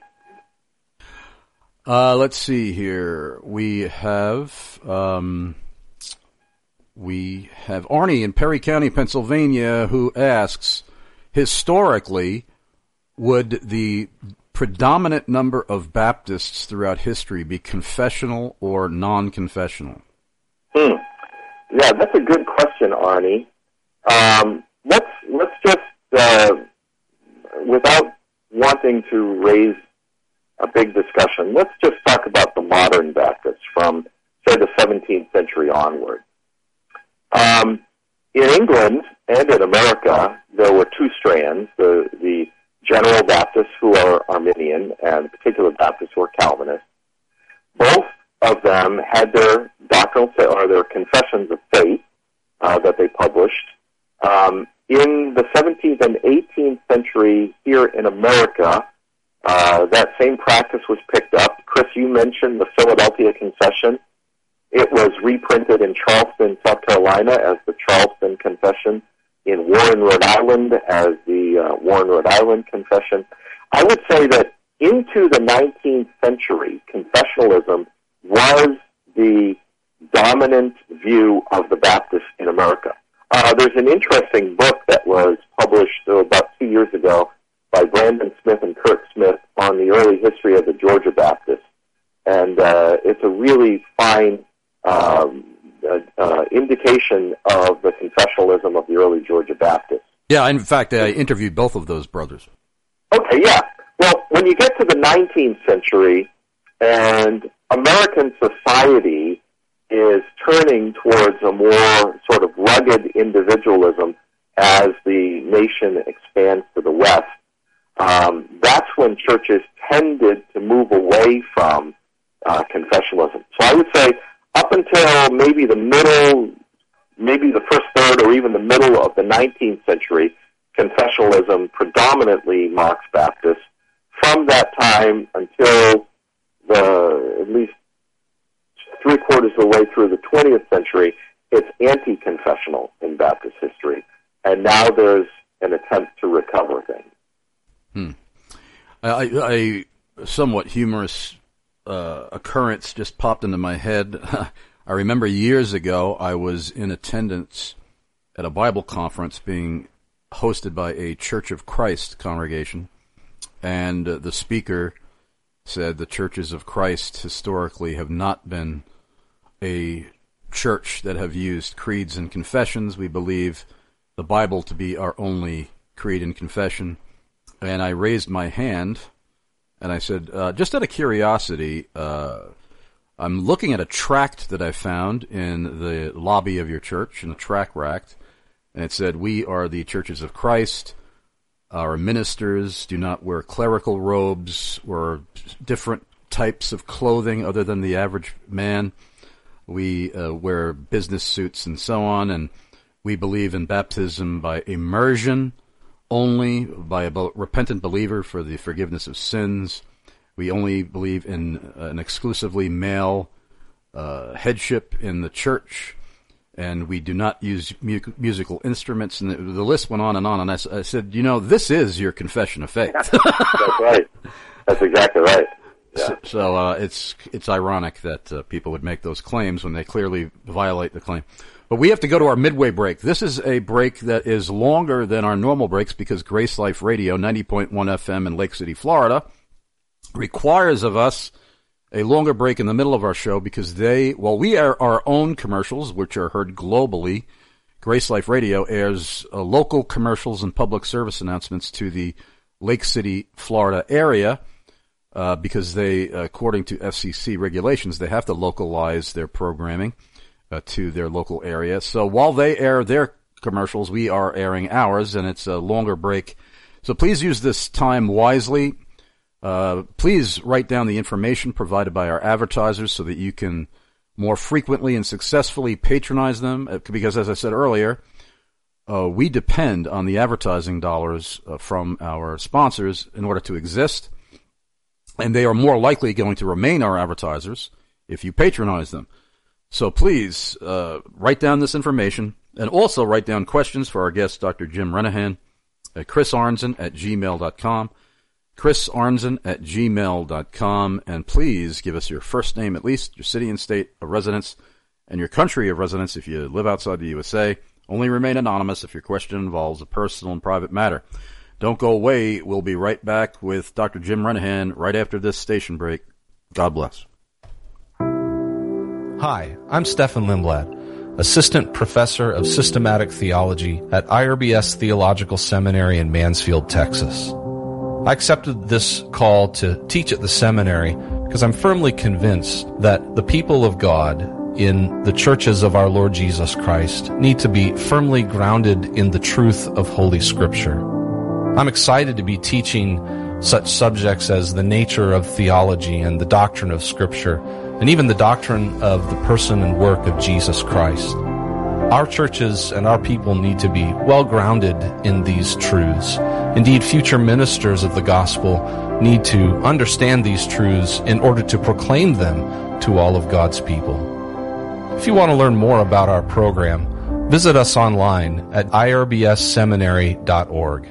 Uh, let's see here. We have um, we have Arnie in Perry County, Pennsylvania, who asks, historically, would the predominant number of Baptists throughout history be confessional or non-confessional? Hmm. Yeah, that's a good question, Arnie. Um, let's let's just, uh, without wanting to raise a big discussion, let's just talk about the modern Baptists from, say, the seventeenth century onward. Um, in England and in America, there were two strands, the, the General Baptists, who are Arminian, and Particular Baptists, who are Calvinist. Both of them had their doctrinal, or their confessions of faith uh, that they published. Um, in the seventeenth and eighteenth century here in America, uh, that same practice was picked up. Chris, you mentioned the Philadelphia Confession. It was reprinted in Charleston, South Carolina, as the Charleston Confession, in Warren, Rhode Island, as the uh, Warren, Rhode Island Confession. I would say that into the nineteenth century, confessionalism was the dominant view of the Baptists in America. Uh, there's an interesting book that was published oh, about two years ago by Brandon Smith and Kurt Smith on the early history of the Georgia Baptists. And uh, it's a really fine um, uh, uh, indication of the confessionalism of the early Georgia Baptists. Yeah, in fact, I interviewed both of those brothers. Okay, yeah. Well, when you get to the nineteenth century, and American society is turning towards a more sort of rugged individualism as the nation expands to the west, um, that's when churches tended to move away from uh, confessionalism. So I would say up until maybe the middle, maybe the first third or even the middle of the nineteenth century, confessionalism predominantly marks Baptists. From that time until the, at least three quarters of the way through the twentieth century, it's anti-confessional in Baptist history. And now there's an attempt to recover things. Hmm. I, I, somewhat humorous uh, occurrence just popped into my head. I remember years ago I was in attendance at a Bible conference being hosted by a Church of Christ congregation, and uh, the speaker said the Churches of Christ historically have not been a church that have used creeds and confessions. We believe the Bible to be our only creed and confession. And I raised my hand, and I said, uh, just out of curiosity, uh, I'm looking at a tract that I found in the lobby of your church, in a tract rack, and it said, we are the Churches of Christ. Our ministers do not wear clerical robes or different types of clothing other than the average man. We uh, wear business suits and so on, and we believe in baptism by immersion only by a repentant believer for the forgiveness of sins. We only believe in an exclusively male uh, headship in the church, and we do not use mu- musical instruments. And the, the list went on and on, and I, I said, you know, this is your confession of faith. That's right. That's exactly right. Yeah. So, so uh, it's it's ironic that uh, people would make those claims when they clearly violate the claim. But we have to go to our midway break. This is a break that is longer than our normal breaks because Grace Life Radio, ninety point one F M in Lake City, Florida, requires of us a longer break in the middle of our show because they, well, we air our own commercials, which are heard globally. Grace Life Radio airs uh, local commercials and public service announcements to the Lake City, Florida area uh, because they, according to F C C regulations, they have to localize their programming uh, to their local area. So while they air their commercials, we are airing ours, and it's a longer break. So please use this time wisely. Uh, please write down the information provided by our advertisers so that you can more frequently and successfully patronize them. Because, as I said earlier, uh, we depend on the advertising dollars uh, from our sponsors in order to exist, and they are more likely going to remain our advertisers if you patronize them. So please uh, write down this information, and also write down questions for our guest, Doctor Jim Renahan, at Chris Arnzen at gmail dot com. Chris Arnzen at gmail dot com, and please give us your first name at least, your city and state of residence, and your country of residence if you live outside the U S A. Only remain anonymous if your question involves a personal and private matter. Don't go away. We'll be right back with Doctor Jim Renahan right after this station break. God bless. Hi, I'm Stefan Lindblad, Assistant Professor of Systematic Theology at I R B S Theological Seminary in Mansfield, Texas. I accepted this call to teach at the seminary because I'm firmly convinced that the people of God in the churches of our Lord Jesus Christ need to be firmly grounded in the truth of Holy Scripture. I'm excited to be teaching such subjects as the nature of theology and the doctrine of Scripture, and even the doctrine of the person and work of Jesus Christ. Our churches and our people need to be well grounded in these truths. Indeed, future ministers of the gospel need to understand these truths in order to proclaim them to all of God's people. If you want to learn more about our program, visit us online at I R B S seminary dot org.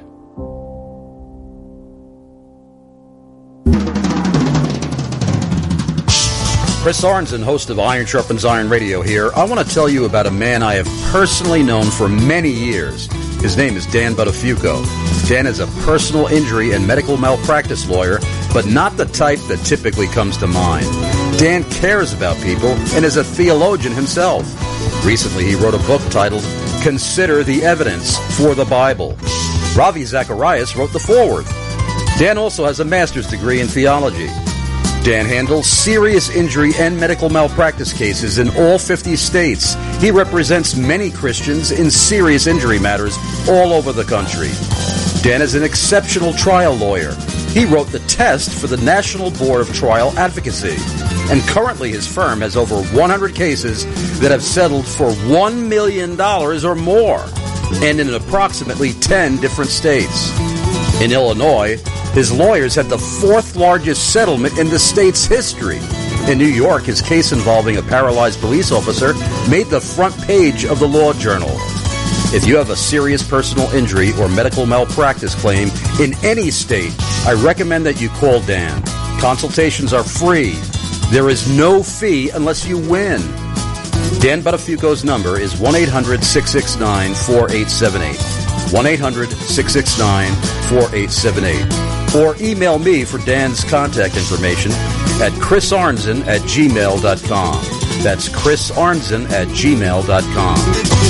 Chris Arnzen, host of Iron Sharpens Iron Radio here. I want to tell you about a man I have personally known for many years. His name is Dan Buttafuoco. Dan is a personal injury and medical malpractice lawyer, but not the type that typically comes to mind. Dan cares about people and is a theologian himself. Recently, he wrote a book titled Consider the Evidence for the Bible. Ravi Zacharias wrote the foreword. Dan also has a master's degree in theology. Dan handles serious injury and medical malpractice cases in all fifty states. He represents many Christians in serious injury matters all over the country. Dan is an exceptional trial lawyer. He wrote the test for the National Board of Trial Advocacy. And currently his firm has over one hundred cases that have settled for one million dollars or more, and in approximately ten different states. In Illinois, his lawyers had the fourth largest settlement in the state's history. In New York, his case involving a paralyzed police officer made the front page of the Law Journal. If you have a serious personal injury or medical malpractice claim in any state, I recommend that you call Dan. Consultations are free. There is no fee unless you win. Dan Buttafuoco's number is one eight hundred six six nine four eight seven eight. one eight hundred six six nine four eight seven eight. Or email me for Dan's contact information at chris arnzen at gmail dot com. That's chris arnzen at gmail dot com.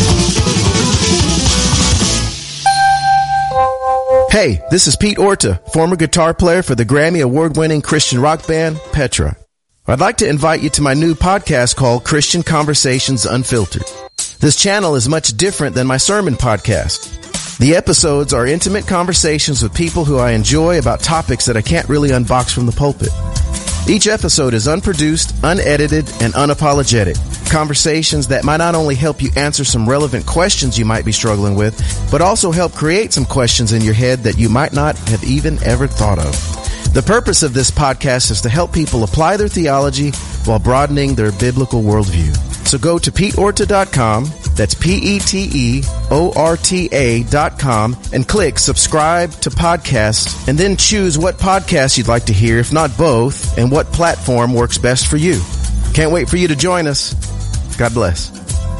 Hey, this is Pete Orta, former guitar player for the Grammy Award-winning Christian rock band, Petra. I'd like to invite you to my new podcast called Christian Conversations Unfiltered. This channel is much different than my sermon podcast. The episodes are intimate conversations with people who I enjoy about topics that I can't really unbox from the pulpit. Each episode is unproduced, unedited, and unapologetic. Conversations that might not only help you answer some relevant questions you might be struggling with, but also help create some questions in your head that you might not have even ever thought of. The purpose of this podcast is to help people apply their theology while broadening their biblical worldview. So go to pete orta dot com, that's P E T E O R T A dot com, and click subscribe to podcast, and then choose what podcast you'd like to hear, if not both, and what platform works best for you. Can't wait for you to join us. God bless.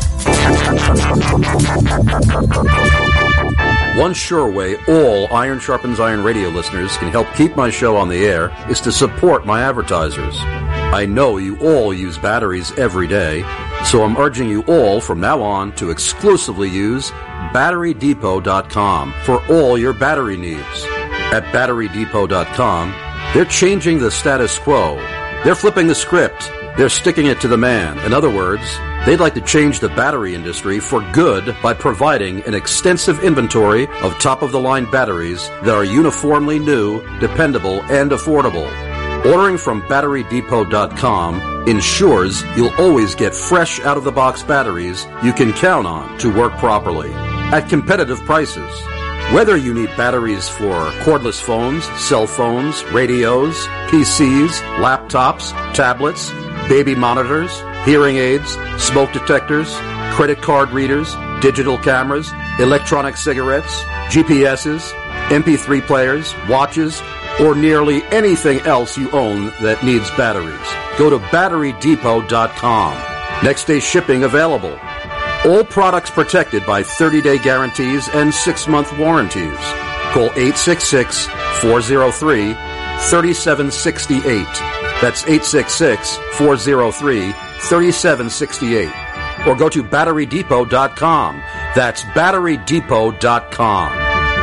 One sure way all Iron Sharpens Iron radio listeners can help keep my show on the air is to support my advertisers. I know you all use batteries every day, so I'm urging you all from now on to exclusively use battery depot dot com for all your battery needs. At battery depot dot com, they're changing the status quo. They're flipping the script. They're sticking it to the man. In other words, they'd like to change the battery industry for good by providing an extensive inventory of top-of-the-line batteries that are uniformly new, dependable, and affordable. Ordering from battery depot dot com ensures you'll always get fresh out-of-the-box batteries you can count on to work properly at competitive prices. Whether you need batteries for cordless phones, cell phones, radios, P Cs, laptops, tablets, baby monitors, hearing aids, smoke detectors, credit card readers, digital cameras, electronic cigarettes, G P S's, M P three players, watches, or nearly anything else you own that needs batteries, go to battery depot dot com. Next day shipping available. All products protected by thirty-day guarantees and six-month warranties. Call eight six six, four oh three, three seven six eight. That's eight six six, four oh three, three seven six eight. Or go to battery depot dot com. That's battery depot dot com.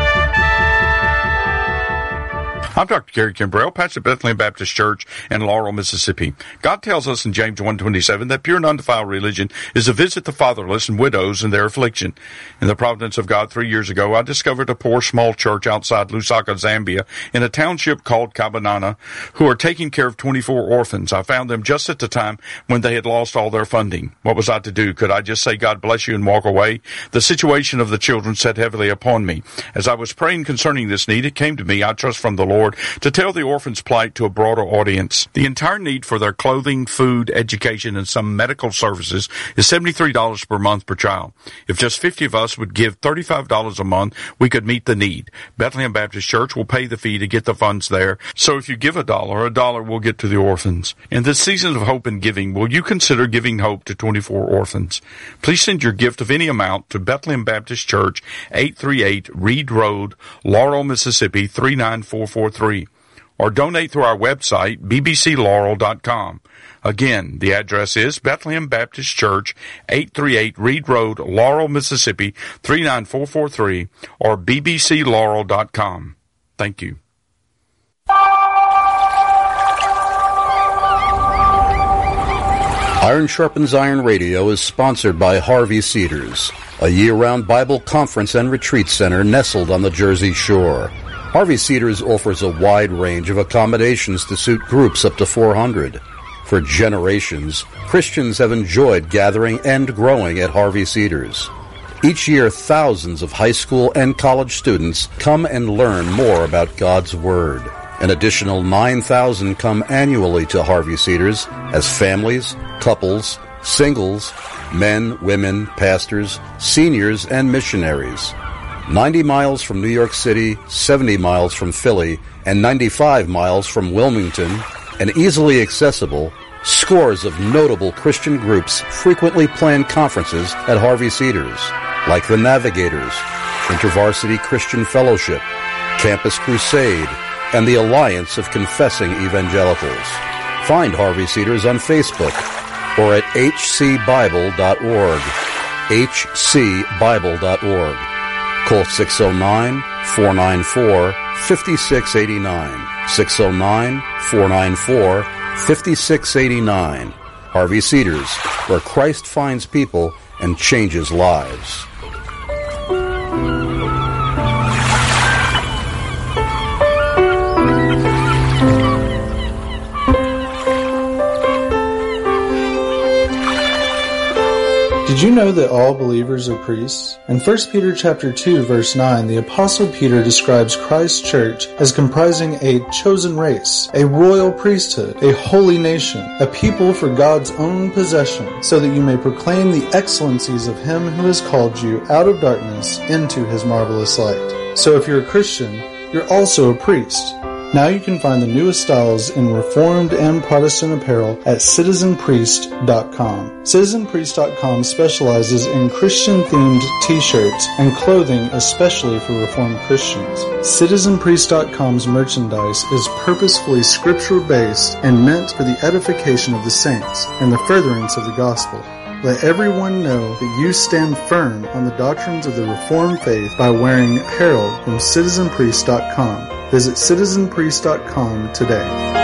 I'm Doctor Gary Kimbrell, pastor of Bethlehem Baptist Church in Laurel, Mississippi. God tells us in James one twenty-seven that pure and undefiled religion is to visit the fatherless and widows in their affliction. In the providence of God, three years ago, I discovered a poor small church outside Lusaka, Zambia, in a township called Kabanana, who are taking care of twenty-four orphans. I found them just at the time when they had lost all their funding. What was I to do? Could I just say, God bless you, and walk away? The situation of the children sat heavily upon me. As I was praying concerning this need, it came to me, I trust from the Lord, to tell the orphans' plight to a broader audience. The entire need for their clothing, food, education, and some medical services is seventy-three dollars per month per child. If just fifty of us would give thirty-five dollars a month, we could meet the need. Bethlehem Baptist Church will pay the fee to get the funds there, so if you give a dollar, a dollar will get to the orphans. In this season of hope and giving, will you consider giving hope to twenty-four orphans? Please send your gift of any amount to Bethlehem Baptist Church, eight thirty-eight Reed Road, Laurel, Mississippi, three nine four four three. Or donate through our website, b b c laurel dot com. Again, the address is Bethlehem Baptist Church, eight thirty-eight Reed Road, Laurel, Mississippi, three nine four four three, or b b c laurel dot com. Thank you. Iron Sharpens Iron Radio is sponsored by Harvey Cedars, a year-round Bible conference and retreat center nestled on the Jersey Shore. Harvey Cedars offers a wide range of accommodations to suit groups up to four hundred. For generations, Christians have enjoyed gathering and growing at Harvey Cedars. Each year, thousands of high school and college students come and learn more about God's Word. An additional nine thousand come annually to Harvey Cedars as families, couples, singles, men, women, pastors, seniors, and missionaries. ninety miles from New York City, seventy miles from Philly, and ninety-five miles from Wilmington, and easily accessible, scores of notable Christian groups frequently plan conferences at Harvey Cedars, like the Navigators, InterVarsity Christian Fellowship, Campus Crusade, and the Alliance of Confessing Evangelicals. Find Harvey Cedars on Facebook or at h c bible dot org, h c bible dot org. Call six oh nine, four nine four, five six eight nine, six oh nine, four nine four, five six eight nine. Harvey Cedars, where Christ finds people and changes lives. you know that all believers are priests? In First Peter chapter two, verse nine, the Apostle Peter describes Christ's church as comprising a chosen race, a royal priesthood, a holy nation, a people for God's own possession, so that you may proclaim the excellencies of Him who has called you out of darkness into His marvelous light. So if you're a Christian, you're also a priest. Now you can find the newest styles in Reformed and Protestant apparel at citizen priest dot com. citizen priest dot com specializes in Christian-themed t-shirts and clothing especially for Reformed Christians. citizen priest dot com's merchandise is purposefully scripture-based and meant for the edification of the saints and the furtherance of the gospel. Let everyone know that you stand firm on the doctrines of the Reformed faith by wearing apparel from citizen priest dot com. Visit citizen priest dot com today.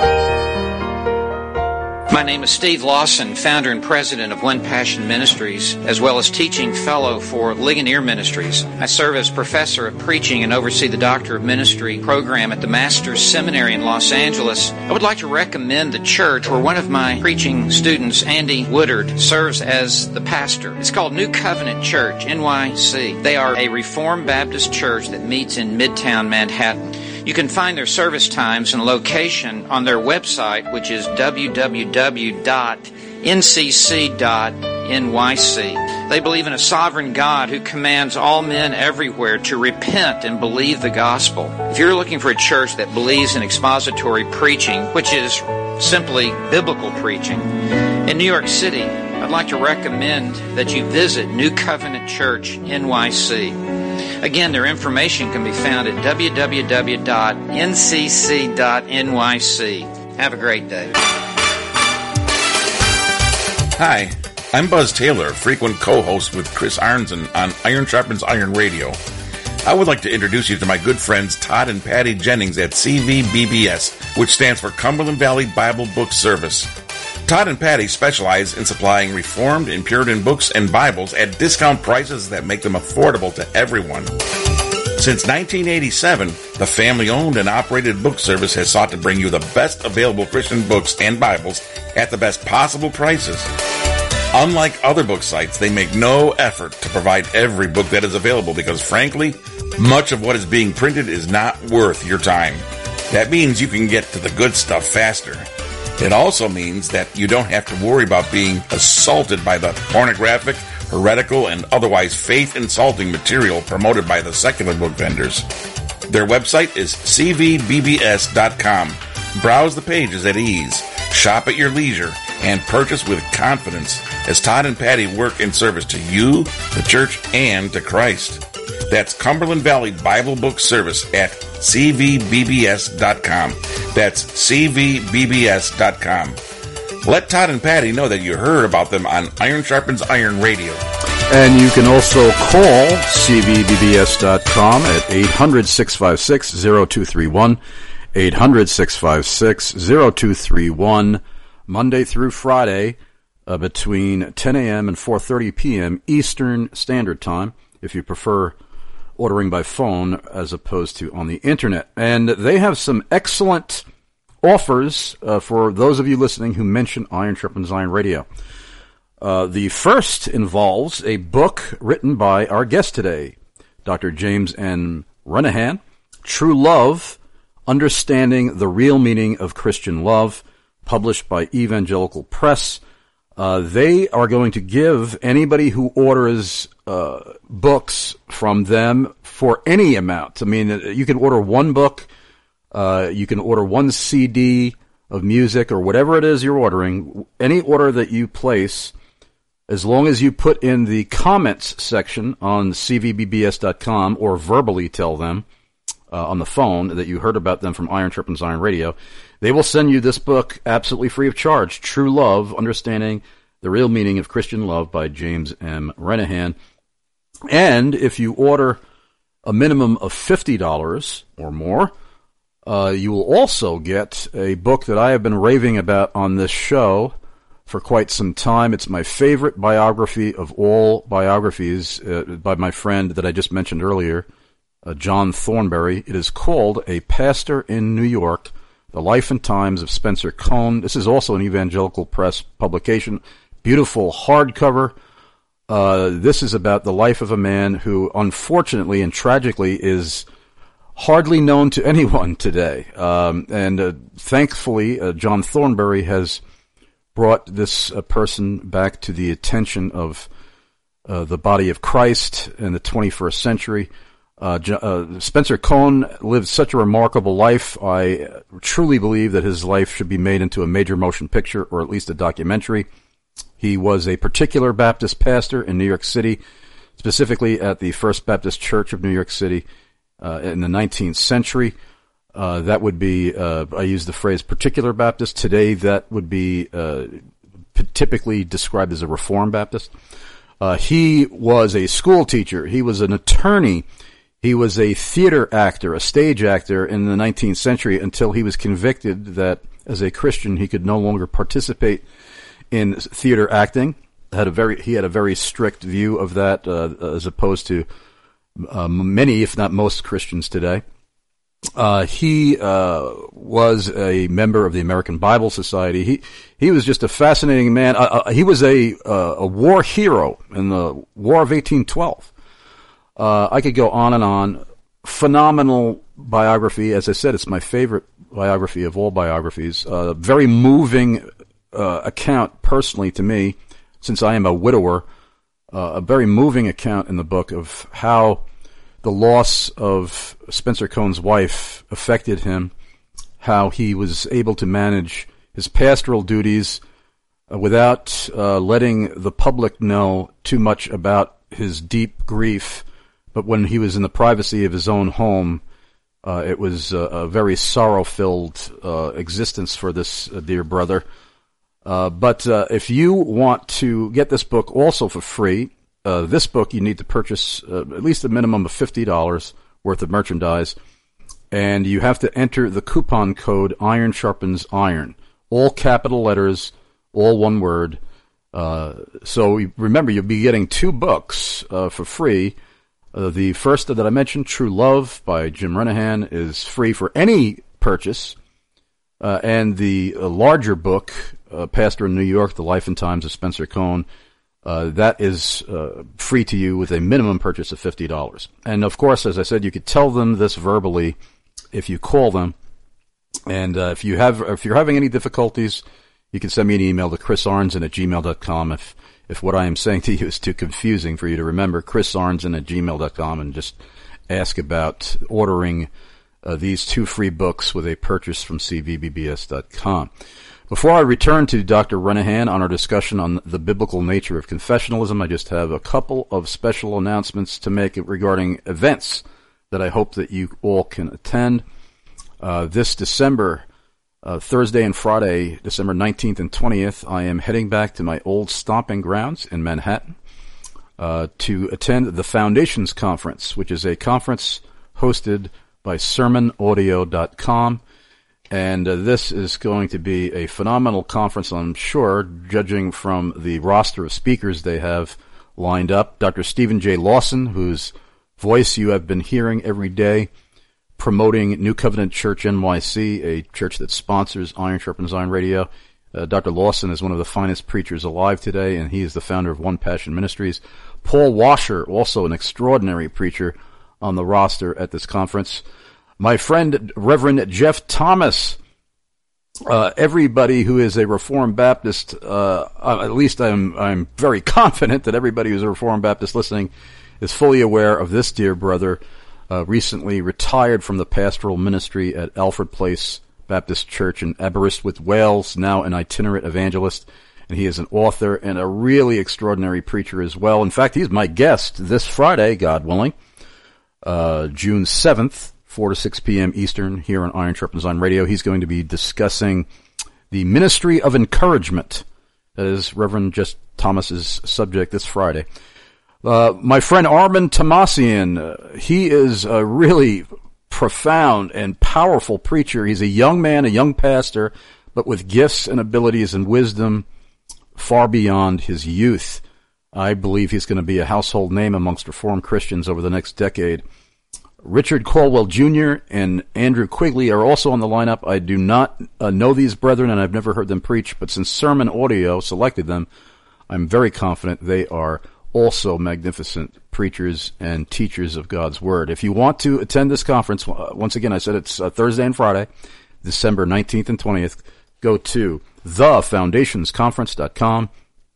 My name is Steve Lawson, founder and president of One Passion Ministries, as well as teaching fellow for Ligonier Ministries. I serve as professor of preaching and oversee the Doctor of Ministry program at the Master's Seminary in Los Angeles. I would like to recommend the church where one of my preaching students, Andy Woodard, serves as the pastor. It's called New Covenant Church, N Y C. They are a Reformed Baptist church that meets in Midtown Manhattan. You can find their service times and location on their website, which is w w w dot n c c dot n y c. They believe in a sovereign God who commands all men everywhere to repent and believe the gospel. If you're looking for a church that believes in expository preaching, which is simply biblical preaching, in New York City, I'd like to recommend that you visit New Covenant Church N Y C. Again, their information can be found at w w w dot n c c dot n y c. Have a great day. Hi, I'm Buzz Taylor, frequent co-host with Chris Arnzen on Iron Sharpens Iron Radio. I would like to introduce you to my good friends Todd and Patty Jennings at C V B B S, which stands for Cumberland Valley Bible Book Service. Todd and Patty specialize in supplying Reformed and Puritan books and Bibles at discount prices that make them affordable to everyone. Since nineteen eighty-seven, the family-owned and operated book service has sought to bring you the best available Christian books and Bibles at the best possible prices. Unlike other book sites, they make no effort to provide every book that is available because, frankly, much of what is being printed is not worth your time. That means you can get to the good stuff faster. It also means that you don't have to worry about being assaulted by the pornographic, heretical, and otherwise faith-insulting material promoted by the secular book vendors. Their website is c v b b s dot com. Browse the pages at ease, shop at your leisure, and purchase with confidence as Todd and Patty work in service to you, the church, and to Christ. That's Cumberland Valley Bible Book Service at c v b b s dot com. That's c v b b s dot com. Let Todd and Patty know that you heard about them on Iron Sharpens Iron Radio. And you can also call c v b b s dot com at eight hundred, six five six, zero two three one, eight hundred, six five six, zero two three one, Monday through Friday uh, between ten a.m. and four thirty p.m. Eastern Standard Time, if you prefer ordering by phone as opposed to on the internet. And they have some excellent offers uh, for those of you listening who mention Iron Sharpens Iron Radio. Uh, the first involves a book written by our guest today, Doctor James N. Renahan, True Love, Understanding the Real Meaning of Christian Love, published by Evangelical Press. Uh, they are going to give anybody who orders uh, books from them for any amount. I mean, you can order one book, uh, you can order one C D of music or whatever it is you're ordering. Any order that you place, as long as you put in the comments section on c v b b s dot com or verbally tell them uh, on the phone that you heard about them from Iron Sharpens Iron Radio, they will send you this book absolutely free of charge, True Love, Understanding the Real Meaning of Christian Love by James M. Renahan. And if you order a minimum of fifty dollars or more, uh, you will also get a book that I have been raving about on this show for quite some time. It's my favorite biography of all biographies uh, by my friend that I just mentioned earlier, uh, John Thornberry. It is called A Pastor in New York, The Life and Times of Spencer Cone. This is also an Evangelical Press publication. Beautiful hardcover. Uh, this is about the life of a man who, unfortunately and tragically, is hardly known to anyone today. Um, and uh, thankfully, uh, John Thornbury has brought this uh, person back to the attention of uh, the body of Christ in the twenty-first century. Uh, uh, Spencer Cohn lived such a remarkable life. I truly believe that his life should be made into a major motion picture, or at least a documentary. He was a particular Baptist pastor in New York City, specifically at the First Baptist Church of New York City uh, in the nineteenth century. Uh, that would be, uh, I use the phrase particular Baptist. Today that would be uh, typically described as a Reformed Baptist. Uh, he was a school teacher. He was an attorney. He was a theater actor, a stage actor in the nineteenth century, until he was convicted that as a Christian he could no longer participate in theater acting. Had a very he had a very strict view of that, uh, as opposed to uh, many, if not most, Christians today. Uh, he uh, was a member of the American Bible Society. He he was just a fascinating man. Uh, uh, he was a uh, a war hero in the War of eighteen twelve. Uh, I could go on and on. Phenomenal biography. As I said, it's my favorite biography of all biographies. Uh, very moving uh, account, personally, to me, since I am a widower. Uh, a very moving account in the book of how the loss of Spencer Cohn's wife affected him, how he was able to manage his pastoral duties uh, without uh, letting the public know too much about his deep grief. But when he was in the privacy of his own home, uh, it was a, a very sorrow-filled uh, existence for this uh, dear brother. Uh, but uh, if you want to get this book also for free, uh, this book you need to purchase uh, at least a minimum of fifty dollars worth of merchandise, and you have to enter the coupon code Iron Sharpens Iron. All capital letters, all one word. Uh, so remember, you'll be getting two books uh, for free. Uh, the first that I mentioned, True Love by Jim Renahan, is free for any purchase. Uh, and the uh, larger book, uh, Pastor in New York, The Life and Times of Spencer Cohn, uh, that is uh, free to you with a minimum purchase of fifty dollars. And, of course, as I said, you could tell them this verbally if you call them. And uh, if, you have, if you're having any difficulties, you can send me an email to chris arnzen at gmail dot com if If what I am saying to you is too confusing for you to remember. chris arnzen at gmail dot com, and just ask about ordering uh, these two free books with a purchase from c v b b s dot com. Before I return to Doctor Renahan on our discussion on the biblical nature of confessionalism, I just have a couple of special announcements to make regarding events that I hope that you all can attend. Uh, this December, Uh, Thursday and Friday, December nineteenth and twentieth, I am heading back to my old stomping grounds in Manhattan uh, to attend the Foundations Conference, which is a conference hosted by sermon audio dot com. And uh, this is going to be a phenomenal conference, I'm sure, judging from the roster of speakers they have lined up. Doctor Stephen J. Lawson, whose voice you have been hearing every day, promoting New Covenant Church N Y C, a church that sponsors Iron Sharpens Iron Radio. Uh, Doctor Lawson is one of the finest preachers alive today, and he is the founder of One Passion Ministries. Paul Washer, also an extraordinary preacher on the roster at this conference. My friend, Reverend Jeff Thomas. Uh, everybody who is a Reformed Baptist, uh, at least I'm, I'm very confident that everybody who's a Reformed Baptist listening is fully aware of this dear brother. Uh, recently retired from the pastoral ministry at Alfred Place Baptist Church in Aberystwyth, Wales, now an itinerant evangelist, and he is an author and a really extraordinary preacher as well. In fact, he's my guest this Friday, God willing, uh, June seventh, four to six p.m. Eastern, here on Iron Sharpens Iron Radio. He's going to be discussing the ministry of encouragement. That is Reverend Jeff Thomas's subject this Friday. Uh, my friend Armin Tomasian, uh, he is a really profound and powerful preacher. He's a young man, a young pastor, but with gifts and abilities and wisdom far beyond his youth. I believe he's going to be a household name amongst Reformed Christians over the next decade. Richard Caldwell Junior and Andrew Quigley are also on the lineup. I do not uh, know these brethren, and I've never heard them preach, but since Sermon Audio selected them, I'm very confident they are also magnificent preachers and teachers of God's Word. If you want to attend this conference, uh, once again, I said it's uh, Thursday and Friday, December nineteenth and twentieth. Go to the foundations conference dot com,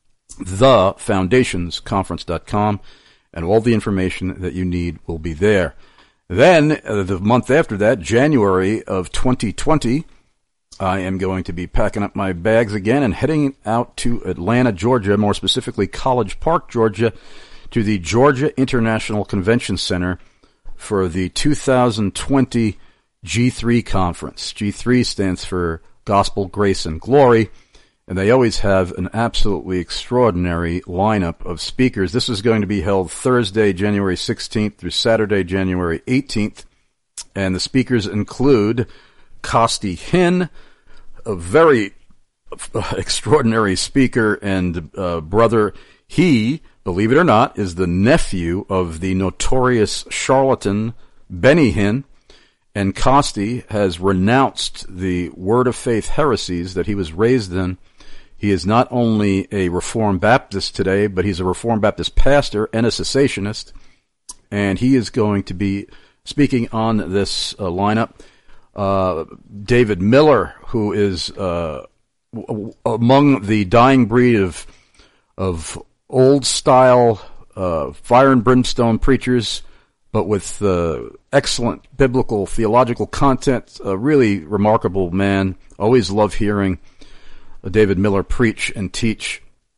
the foundations conference dot com, and all the information that you need will be there. Then, uh, the month after that, January of twenty twenty, I am going to be packing up my bags again and heading out to Atlanta, Georgia, more specifically College Park, Georgia, to the Georgia International Convention Center for the two thousand twenty G three Conference. G three stands for Gospel, Grace, and Glory, and they always have an absolutely extraordinary lineup of speakers. This is going to be held Thursday, January sixteenth through Saturday, January eighteenth, and the speakers include Costi Hinn, a very extraordinary speaker and uh, brother. He, believe it or not, is the nephew of the notorious charlatan Benny Hinn, and Costi has renounced the Word of Faith heresies that he was raised in. He is not only a Reformed Baptist today, but he's a Reformed Baptist pastor and a cessationist, and he is going to be speaking on this uh, lineup. Uh, David Miller, who is uh, w- among the dying breed of of old-style uh, fire and brimstone preachers, but with uh, excellent biblical, theological content. A really remarkable man. Always love hearing David Miller preach and teach.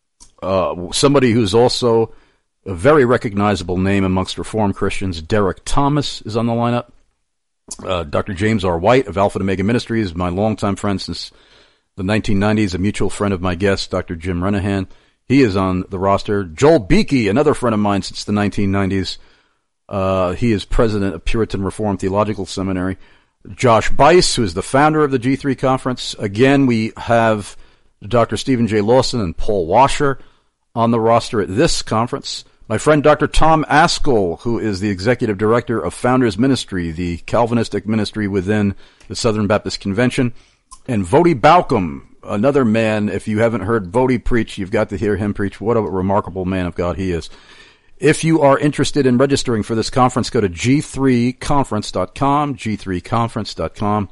Uh, somebody who's also a very recognizable name amongst Reformed Christians, Derek Thomas, is on the lineup. Uh, Doctor James R. White of Alpha and Omega Ministries, my longtime friend since the nineteen nineties, a mutual friend of my guest, Doctor Jim Renahan. He is on the roster. Joel Beakey, another friend of mine since the nineteen nineties. Uh, he is president of Puritan Reformed Theological Seminary. Josh Bice, who is the founder of the G three Conference. Again, we have Doctor Stephen J. Lawson and Paul Washer on the roster at this conference. My friend Doctor Tom Askell, who is the executive director of Founders Ministry, the Calvinistic ministry within the Southern Baptist Convention. And Vodi Baucom, another man. If you haven't heard Vodi preach, you've got to hear him preach. What a remarkable man of God he is. If you are interested in registering for this conference, go to G three conference dot com, G three conference dot com.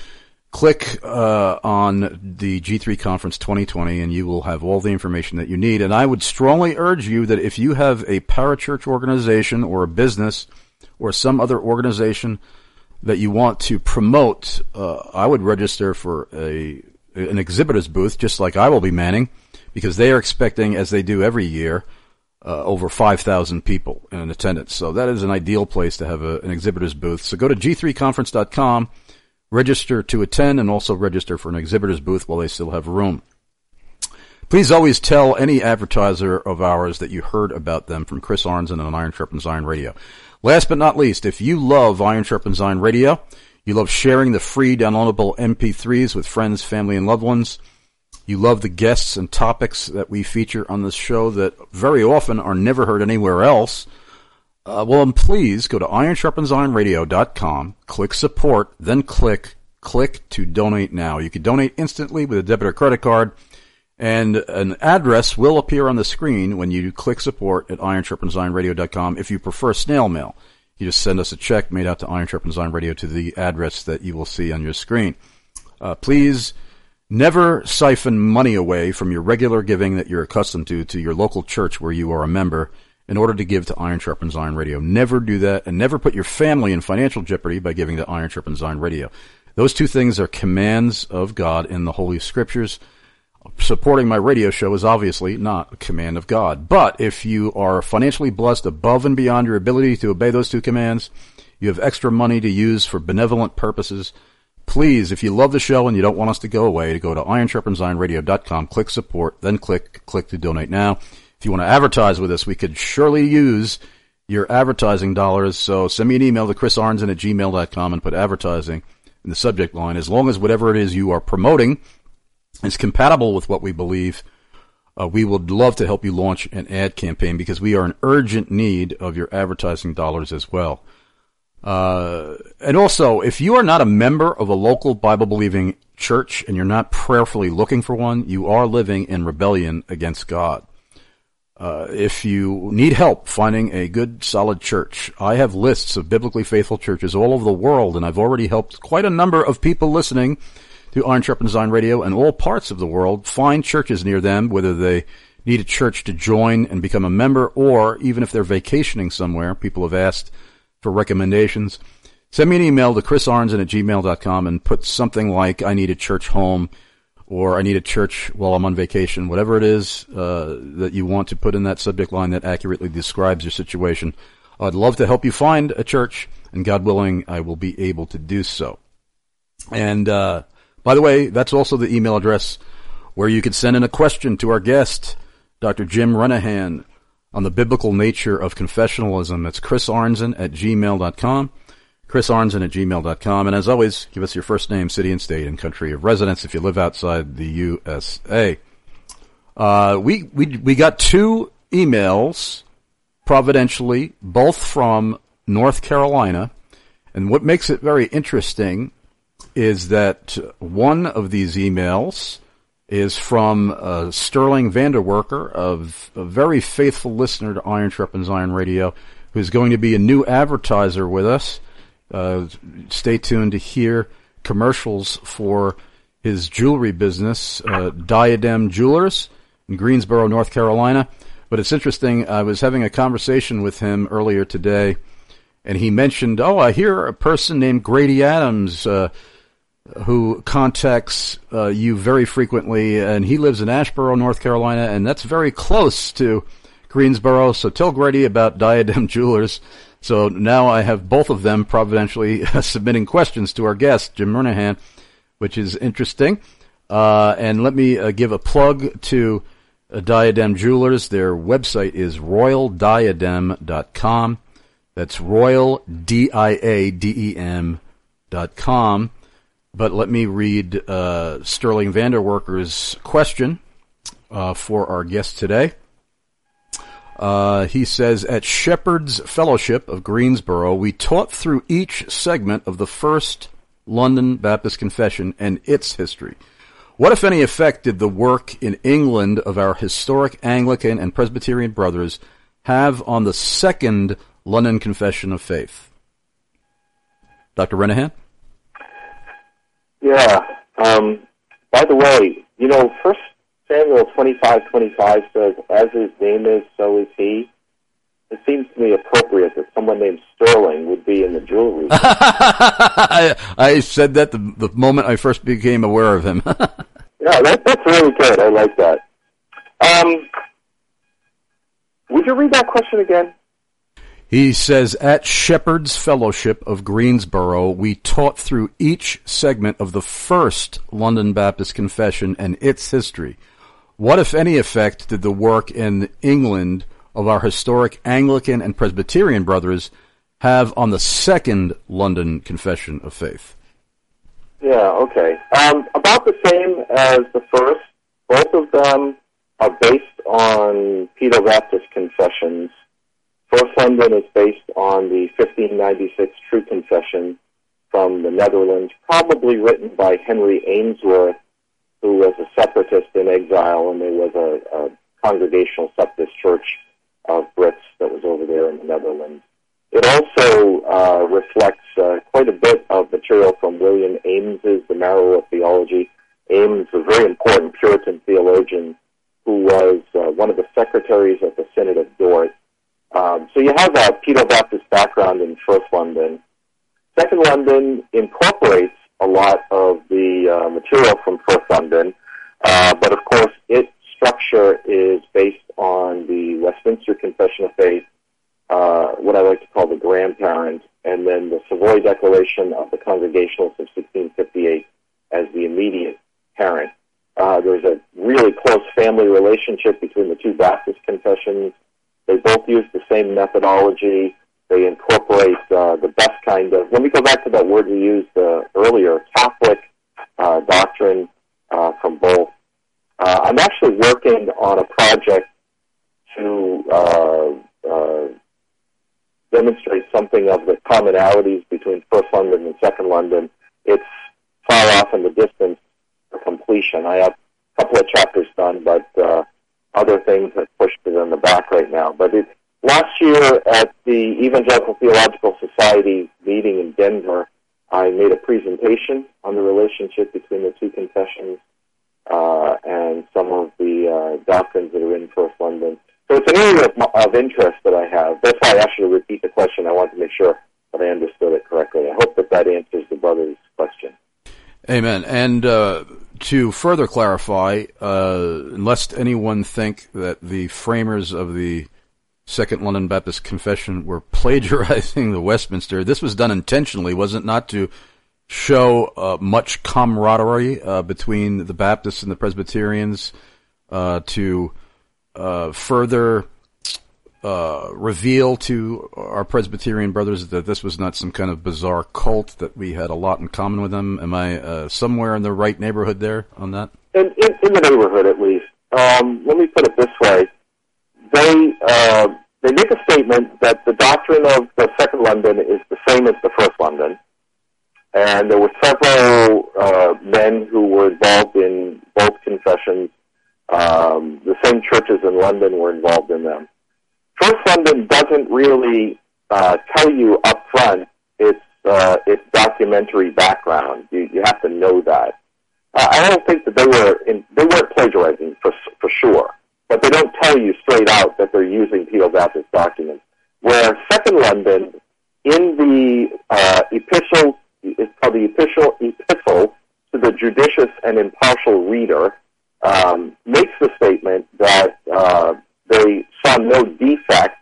Click uh, on the G three Conference twenty twenty, and you will have all the information that you need. And I would strongly urge you that if you have a parachurch organization or a business or some other organization that you want to promote, uh, I would register for a an exhibitor's booth, just like I will be manning, because they are expecting, as they do every year, Uh, over five thousand people in attendance. So that is an ideal place to have a, an exhibitor's booth. So go to G three conference dot com, register to attend, and also register for an exhibitor's booth while they still have room. Please always tell any advertiser of ours that you heard about them from Chris Arnzen on Iron Sharpens Iron Radio. Last but not least, if you love Iron Sharpens Iron Radio, you love sharing the free downloadable M P threes with friends, family, and loved ones, you love the guests and topics that we feature on this show that very often are never heard anywhere else, uh, well, then please go to iron sharpens iron radio dot com, click support, then click click to donate now. You can donate instantly with a debit or credit card, and an address will appear on the screen when you click support at iron sharpens iron radio dot com. If you prefer snail mail, you just send us a check made out to Iron Sharpens Iron Radio to the address that you will see on your screen. Uh, please never siphon money away from your regular giving that you're accustomed to to your local church where you are a member in order to give to Iron Sharpens Iron Radio. Never do that, and never put your family in financial jeopardy by giving to Iron Sharpens Iron Radio. Those two things are commands of God in the Holy Scriptures. Supporting my radio show is obviously not a command of God. But if you are financially blessed above and beyond your ability to obey those two commands, you have extra money to use for benevolent purposes, please, if you love the show and you don't want us to go away, to go to iron sharpens iron radio dot com, click support, then click click to donate now. If you want to advertise with us, we could surely use your advertising dollars. So send me an email to chris arnzen at gmail dot com and put advertising in the subject line. As long as whatever it is you are promoting is compatible with what we believe, uh, we would love to help you launch an ad campaign, because we are in urgent need of your advertising dollars as well. Uh, and also, if you are not a member of a local Bible-believing church and you're not prayerfully looking for one, you are living in rebellion against God. Uh, if you need help finding a good, solid church, I have lists of biblically faithful churches all over the world, and I've already helped quite a number of people listening to Iron Sharpens Iron Radio in all parts of the world find churches near them, whether they need a church to join and become a member, or even if they're vacationing somewhere. People have asked for recommendations. Send me an email to chris arnzen at gmail dot com and put something like, I need a church home, or I need a church while I'm on vacation, whatever it is uh, that you want to put in that subject line that accurately describes your situation. I'd love to help you find a church, and God willing, I will be able to do so. And uh, by the way, that's also the email address where you could send in a question to our guest, Doctor Jim Renihan, on the biblical nature of confessionalism. That's chris arnzen at gmail dot com. chris arnzen at gmail dot com. And as always, give us your first name, city and state, and country of residence if you live outside the U S A. Uh, we, we, we got two emails, providentially, both from North Carolina. And what makes it very interesting is that one of these emails is from uh, Sterling Vanderwerker, of a very faithful listener to Iron Sharpens Iron Radio, who's going to be a new advertiser with us. Uh, stay tuned to hear commercials for his jewelry business, uh, Diadem Jewelers in Greensboro, North Carolina. But it's interesting, I was having a conversation with him earlier today, and he mentioned, oh, I hear a person named Grady Adams uh, who contacts uh, you very frequently, and he lives in Asheboro, North Carolina, and that's very close to Greensboro, so tell Grady about Diadem Jewelers. So now I have both of them providentially submitting questions to our guest, Jim Renihan, which is interesting. Uh, and let me uh, give a plug to uh, Diadem Jewelers. Their website is royal diadem dot com. That's royal, D I A D E M dot com. But let me read uh, Sterling Vanderwerker's question uh, for our guest today. Uh, he says, at Shepherd's Fellowship of Greensboro, we taught through each segment of the First London Baptist Confession and its history. What, if any, effect did the work in England of our historic Anglican and Presbyterian brothers have on the Second London Confession of Faith? Doctor Renihan? Yeah. Um, by the way, you know, First Samuel twenty-five twenty-five says, as his name is, so is he. It seems to me appropriate that someone named Sterling would be in the jewelry. I, I said that the, the moment I first became aware of him. Yeah, that, that's really good. I like that. Um, would you read that question again? He says, at Shepherd's Fellowship of Greensboro, we taught through each segment of the First London Baptist Confession and its history. What, if any, effect did the work in England of our historic Anglican and Presbyterian brothers have on the Second London Confession of Faith? Yeah, okay. Um, about the same as the first. Both of them are based on Pedo-Baptist confessions. First London is based on the fifteen ninety-six True Confession from the Netherlands, probably written by Henry Ainsworth, who was a separatist in exile, and there was a, a congregational separatist church of Brits that was over there in the Netherlands. It also uh, reflects uh, quite a bit of material from William Ames's The Marrow of Theology. Ames, a very important Puritan theologian who was uh, one of the secretaries of the Synod of Dort. Um, so you have a Pedo-Baptist background in First London. Second London incorporates a lot of the uh, material from First London, uh, but of course its structure is based on the Westminster Confession of Faith, uh, what I like to call the grandparent, and then the Savoy Declaration of the Congregationalists of sixteen fifty-eight as the immediate parent. Uh, there's a really close family relationship between the two Baptist confessions. They both use the same methodology. They incorporate uh, the best kind of, let me go back to that word we used uh, earlier, Catholic uh, doctrine uh, from both. Uh, I'm actually working on a project to uh, uh, demonstrate something of the commonalities between First London and Second London. It's far off in the distance for completion. I have a couple of chapters done, but uh, other things that pushed it in the back right now. But it's, last year at the Evangelical Theological Society meeting in Denver, I made a presentation on the relationship between the two confessions uh, and some of the uh, doctrines that are in First London. So it's an area of, of interest that I have. That's why I asked you to repeat the question. I wanted to make sure that I understood it correctly. I hope that that answers the brother's question. Amen. And uh, to further clarify, uh, lest anyone think that the framers of the Second London Baptist Confession were plagiarizing the Westminster, this was done intentionally, was it not, to show uh, much camaraderie uh, between the Baptists and the Presbyterians, uh, to uh, further uh, reveal to our Presbyterian brothers that this was not some kind of bizarre cult, that we had a lot in common with them? Am I uh, somewhere in the right neighborhood there on that? In, in, in the neighborhood, at least. Um, let me put it this way. They uh, they make a statement that the doctrine of the Second London is the same as the First London, and there were several uh, men who were involved in both confessions. Um, the same churches in London were involved in them. First London doesn't really uh, tell you up front its uh, its documentary background. You, you have to know that. Uh, I don't think that they were in, they weren't plagiarizing for for sure. But they don't tell you straight out that they're using Pedo-Baptist documents. Where Second London, in the uh, epistle, it's called the epistle, epistle to the judicious and impartial reader, um, makes the statement that uh, they saw no defect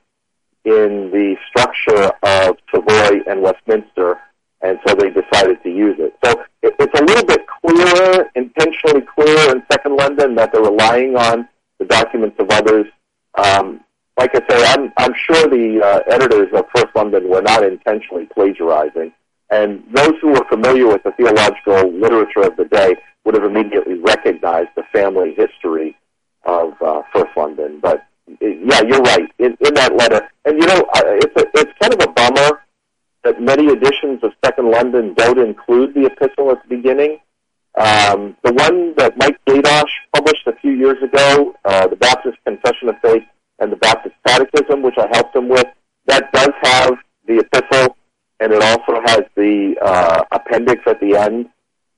in the structure of Savoy and Westminster, and so they decided to use it. So it, it's a little bit clearer, intentionally clearer in Second London, that they're relying on the documents of others. Um, like I say, I'm, I'm sure the uh, editors of First London were not intentionally plagiarizing, and those who were familiar with the theological literature of the day would have immediately recognized the family history of uh, First London. But yeah, you're right in, in that letter. And you know, it's a, it's kind of a bummer that many editions of Second London don't include the epistle at the beginning. Um, the one that Mike Gadosh published a few years ago, uh, the Baptist Confession of Faith and the Baptist Catechism, which I helped him with, that does have the epistle, and it also has the uh, appendix at the end.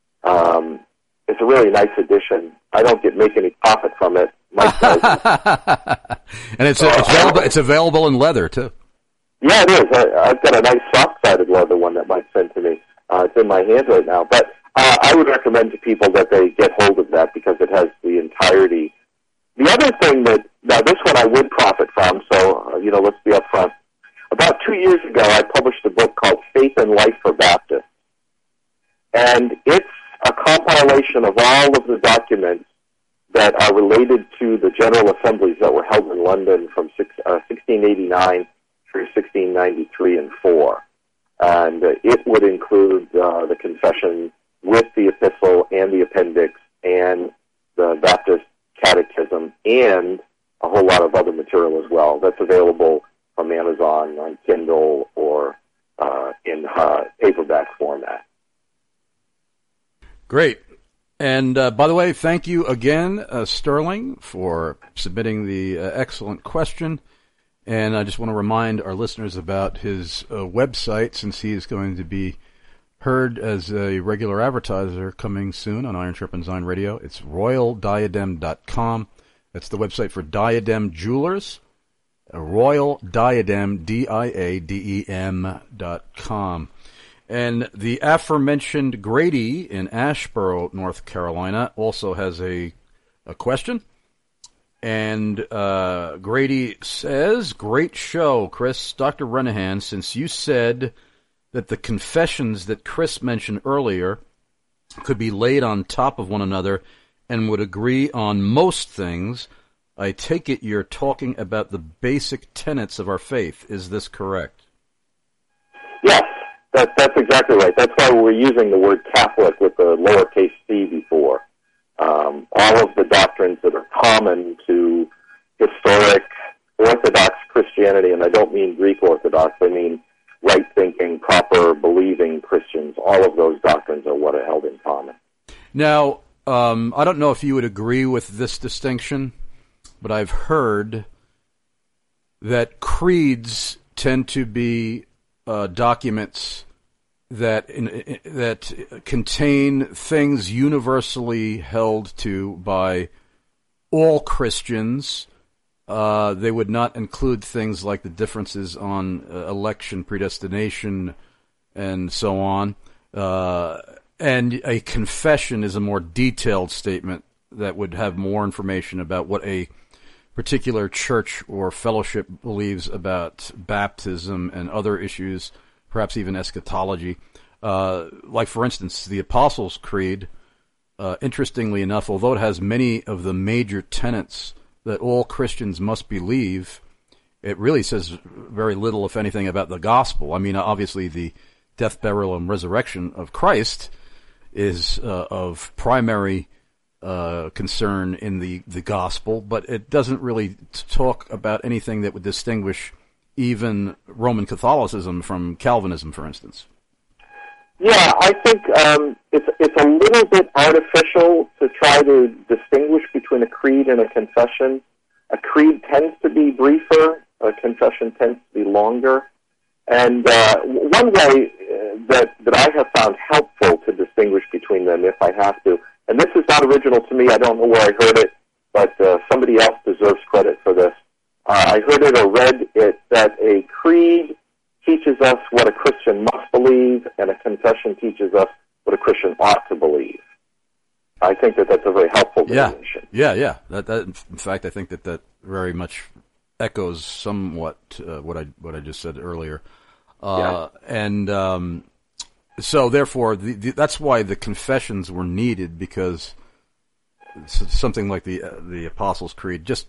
Um, it's a really nice edition. I don't get make any profit from it. Mike does. And it's, uh, it's, available, it's available in leather, too. Yeah, it is. I, I've got a nice soft-sided leather one that Mike sent to me. Uh, it's in my hand right now. But Uh, I would recommend to people that they get hold of that because it has the entirety. The other thing that, now this one I would profit from, so, uh, you know, let's be upfront. About two years ago, I published a book called Faith and Life for Baptists. And it's a compilation of all of the documents that are related to the General Assemblies that were held in London from six, uh, sixteen eighty-nine through sixteen ninety-three and four. And uh, it would include uh, the confession with the epistle and the appendix and the Baptist Catechism and a whole lot of other material as well. That's available from Amazon on Kindle or uh, in uh, paperback format. Great. And uh, by the way, thank you again, uh, Sterling, for submitting the uh, excellent question. And I just want to remind our listeners about his uh, website, since he is going to be heard as a regular advertiser coming soon on Iron Sharpens Iron Radio. It's royal diadem dot com. That's the website for Diadem Jewelers. Royal Diadem, D I A D E M dot com. And the aforementioned Grady in Asheboro, North Carolina, also has a, a question. And uh, Grady says, great show, Chris. Doctor Renahan, since you said that the confessions that Chris mentioned earlier could be laid on top of one another and would agree on most things, I take it you're talking about the basic tenets of our faith. Is this correct? Yes, that, that's exactly right. That's why we're using the word Catholic with the lowercase c before. Um, all of the doctrines that are common to historic Orthodox Christianity, and I don't mean Greek Orthodox, I mean right-thinking, proper, believing Christians, all of those doctrines are what are held in common. Now, um, I don't know if you would agree with this distinction, but I've heard that creeds tend to be uh, documents that in, in, that contain things universally held to by all Christians. Uh, they would not include things like the differences on uh, election predestination and so on. Uh, and a confession is a more detailed statement that would have more information about what a particular church or fellowship believes about baptism and other issues, perhaps even eschatology. Uh, like, for instance, the Apostles' Creed, uh, interestingly enough, although it has many of the major tenets that all Christians must believe, it really says very little, if anything, about the gospel. I mean, obviously the death, burial, and resurrection of Christ is uh, of primary uh, concern in the, the gospel, but it doesn't really talk about anything that would distinguish even Roman Catholicism from Calvinism, for instance. Yeah, I think um, it's it's a little bit artificial to try to distinguish between a creed and a confession. A creed tends to be briefer, a confession tends to be longer. And uh, one way that, that I have found helpful to distinguish between them, if I have to, and this is not original to me, I don't know where I heard it, but uh, somebody else deserves credit for this. Uh, I heard it or read it that a creed teaches us what a Christian must believe, and a confession teaches us what a Christian ought to believe. I think that that's a very helpful distinction. Yeah, yeah, yeah. That, that, in fact, I think that that very much echoes somewhat uh, what I what I just said earlier. Uh, yeah. And um, so, therefore, the, the, that's why the confessions were needed, because something like the uh, the Apostles' Creed, just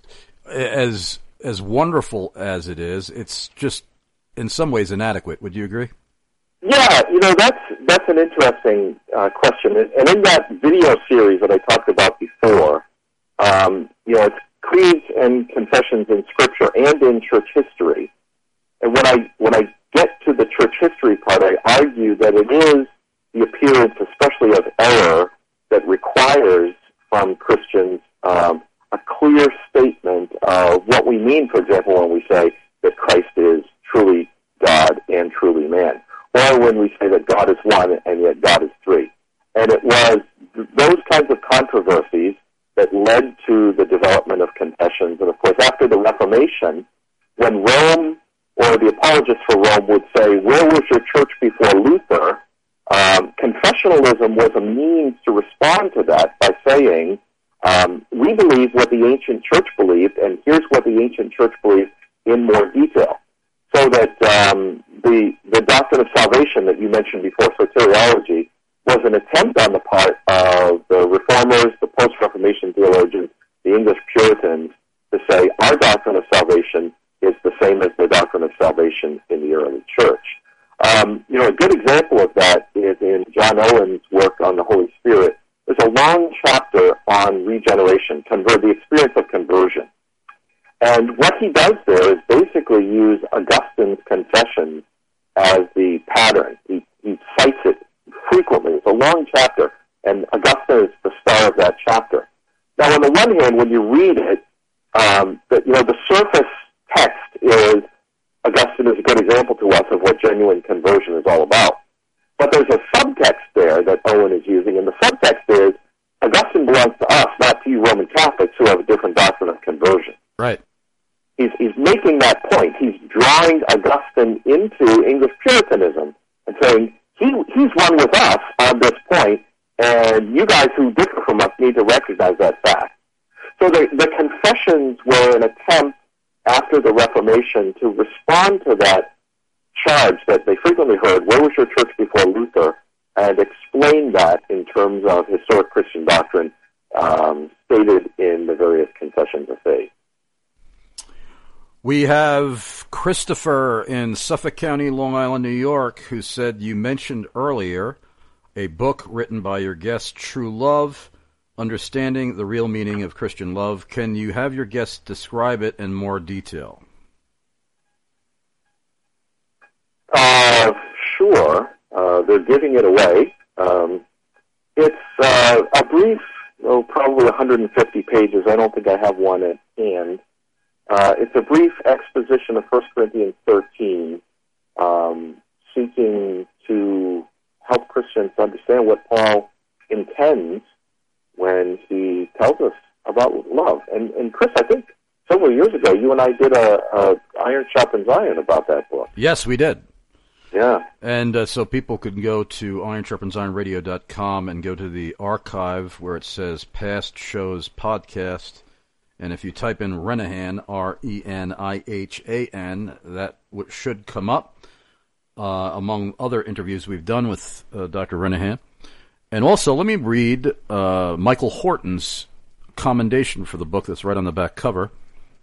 as as wonderful as it is, it's just in some ways inadequate. Would you agree? Yeah, you know, that's that's an interesting uh, question. And in that video series that I talked about before, um, you know, it's creeds and confessions in Scripture and in church history. And when I when I get to the church history part, I argue that it is the appearance, especially of error, that requires from Christians um, a clear statement of what we mean, for example, when we say that Christ is truly God and truly man, or when we say that God is one and yet God is three. And it was those kinds of controversies that led to the development of confessions. And of course, after the Reformation, when Rome or the apologists for Rome would say, where was your church before Luther? Um, confessionalism was a means to respond to that by saying, um, we believe what the ancient church believed, and here's what the ancient church believed in more detail. So that um, the the doctrine of salvation that you mentioned before, soteriology, was an attempt on the part of the Reformers, the post-Reformation theologians, the English Puritans, to say our doctrine of salvation is the same as the doctrine of salvation in the early church. Um, you know, a good example of that is in John Owen's work on the Holy Spirit. There's a long chapter on regeneration, convert, the experience of conversion. And what he does there is basically use Augustine's Confessions as the pattern. He, he cites it frequently. It's a long chapter, and Augustine is the star of that chapter. Now, on the one hand, when you read it, um, the, you know, the surface text is, Augustine is a good example to us of what genuine conversion is all about. But there's a subtext there that Owen is using, and the subtext is, Augustine belongs to us, not to you Roman Catholics who have a different doctrine of conversion. Right. He's, he's making that point. He's drawing Augustine into English Puritanism and saying, he, he's one with us on this point, and you guys who differ from us need to recognize that fact. So the, the confessions were an attempt after the Reformation to respond to that charge that they frequently heard, where was your church before Luther, and explain that in terms of historic Christian doctrine um, stated in the various confessions of faith. We have Christopher in Suffolk County, Long Island, New York, who said you mentioned earlier a book written by your guest, True Love, Understanding the Real Meaning of Christian Love. Can you have your guest describe it in more detail? Uh, sure. Uh, they're giving it away. Um, it's uh, a brief oh, probably one hundred fifty pages. I don't think I have one at hand. Uh, it's a brief exposition of First Corinthians thirteen, um, seeking to help Christians understand what Paul intends when he tells us about love. And, and Chris, I think several years ago, you and I did a, a Iron Sharpens Iron about that book. Yes, we did. Yeah. And uh, so people can go to iron sharpens iron radio dot com and go to the archive where it says Past Shows Podcast. And if you type in Renihan, R E N I H A N, that w- should come up, uh, among other interviews we've done with uh, Doctor Renihan. And also, let me read uh, Michael Horton's commendation for the book that's right on the back cover.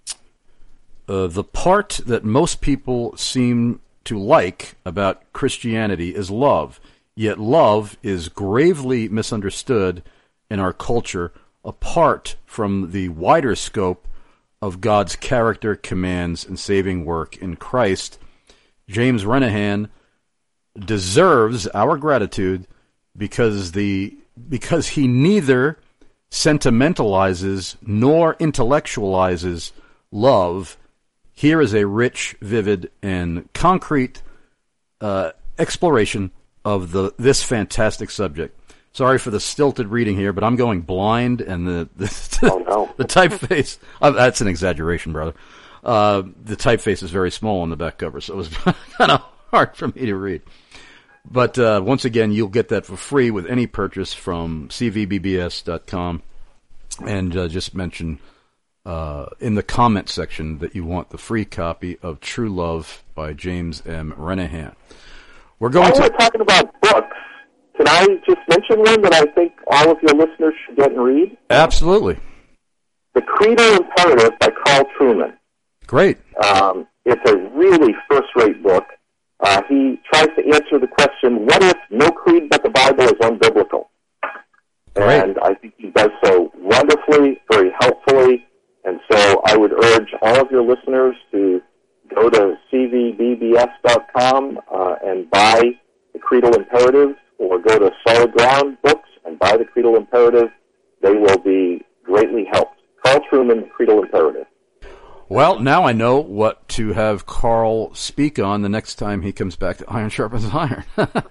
Uh, the part that most people seem to like about Christianity is love, yet love is gravely misunderstood in our culture apart from the wider scope of God's character, commands, and saving work in Christ. James Renihan deserves our gratitude because the because he neither sentimentalizes nor intellectualizes love. Here is a rich, vivid, and concrete uh, exploration of the this fantastic subject. Sorry for the stilted reading here, but I'm going blind, and the the, oh, no. the typeface, uh, that's an exaggeration, brother. Uh, the typeface is very small on the back cover, so it was kind of hard for me to read. But uh, once again, you'll get that for free with any purchase from c v b b s dot com, and uh, just mention uh, in the comment section that you want the free copy of True Love by James M. Renihan. We're going While to... we're talking about books, can I just mention one that I think all of your listeners should get and read? Absolutely. The Creedal Imperative by Carl Trueman. Great. Um, it's a really first-rate book. Uh, he tries to answer the question, what if no creed but the Bible is unbiblical? Great. And I think he does so wonderfully, very helpfully. And so I would urge all of your listeners to go to c v b b s dot com uh, and buy the Creedal Imperative, or go to Solid Ground Books and buy the Creedal Imperative. They will be greatly helped. Carl Trueman, Creedal Imperative. Well, now I know what to have Carl speak on the next time he comes back to Iron Sharpens Iron.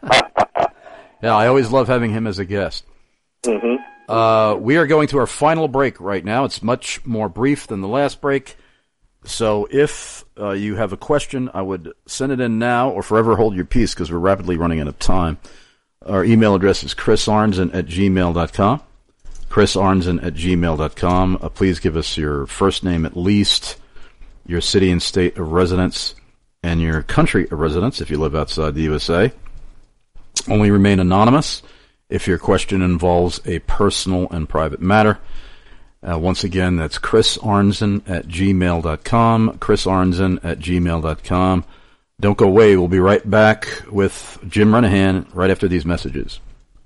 Yeah, I always love having him as a guest. Mm-hmm. Uh, we are going to our final break right now. It's much more brief than the last break. So if uh, you have a question, I would send it in now or forever hold your peace, because we're rapidly running out of time. Our email address is chris arnzen at gmail dot com. chris arnzen at gmail dot com. Uh, please give us your first name at least, your city and state of residence, and your country of residence if you live outside the U S A. Only remain anonymous if your question involves a personal and private matter. Uh, once again, that's chris arnzen at gmail dot com, chris arnzen at gmail dot com. Don't go away. We'll be right back with Jim Renihan right after these messages.